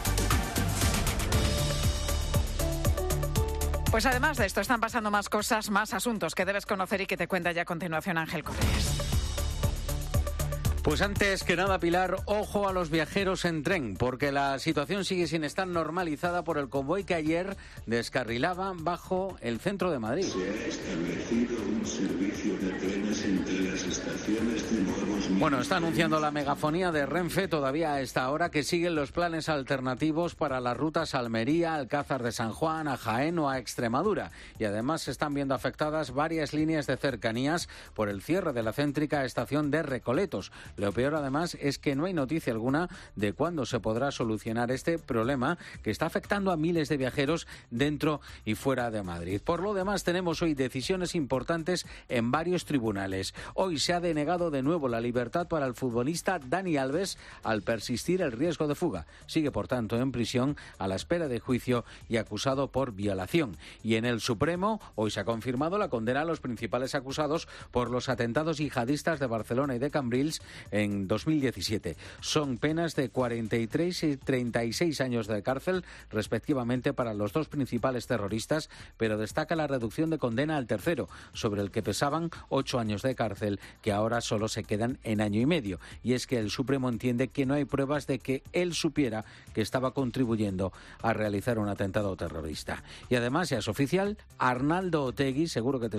Pues además de esto están pasando más cosas, más asuntos que debes conocer y que te cuenta ya a continuación Ángel Correas. Pues antes que nada, Pilar, ojo a los viajeros en tren, porque la situación sigue sin estar normalizada por el convoy que ayer descarrilaba bajo el centro de Madrid. Se ha establecido un servicio de trenes entre las estaciones de Nuevos Minas. Bueno, está anunciando la megafonía de Renfe todavía a esta hora que siguen los planes alternativos para las rutas a Almería, Alcázar de San Juan, a Jaén o a Extremadura. Y además se están viendo afectadas varias líneas de cercanías por el cierre de la céntrica estación de Recoletos. Lo peor, además, es que no hay noticia alguna de cuándo se podrá solucionar este problema que está afectando a miles de viajeros dentro y fuera de Madrid. Por lo demás, tenemos hoy decisiones importantes debates en varios tribunales. Hoy se ha denegado de nuevo la libertad para el futbolista Dani Alves al persistir el riesgo de fuga. Sigue, por tanto, en prisión a la espera de juicio y acusado por violación. Y en el Supremo hoy se ha confirmado la condena a los principales acusados por los atentados yihadistas de Barcelona y de Cambrils en dos mil diecisiete. Son penas de cuarenta y tres y treinta y seis años de cárcel, respectivamente, para los dos principales terroristas, pero destaca la reducción de condena al tercero, sobre el que pesaban ocho años de cárcel, que ahora solo se quedan en año y medio. Y es que el Supremo entiende que no hay pruebas de que él supiera que estaba contribuyendo a realizar un atentado terrorista. Y además, ya es oficial, Arnaldo Otegi, seguro que te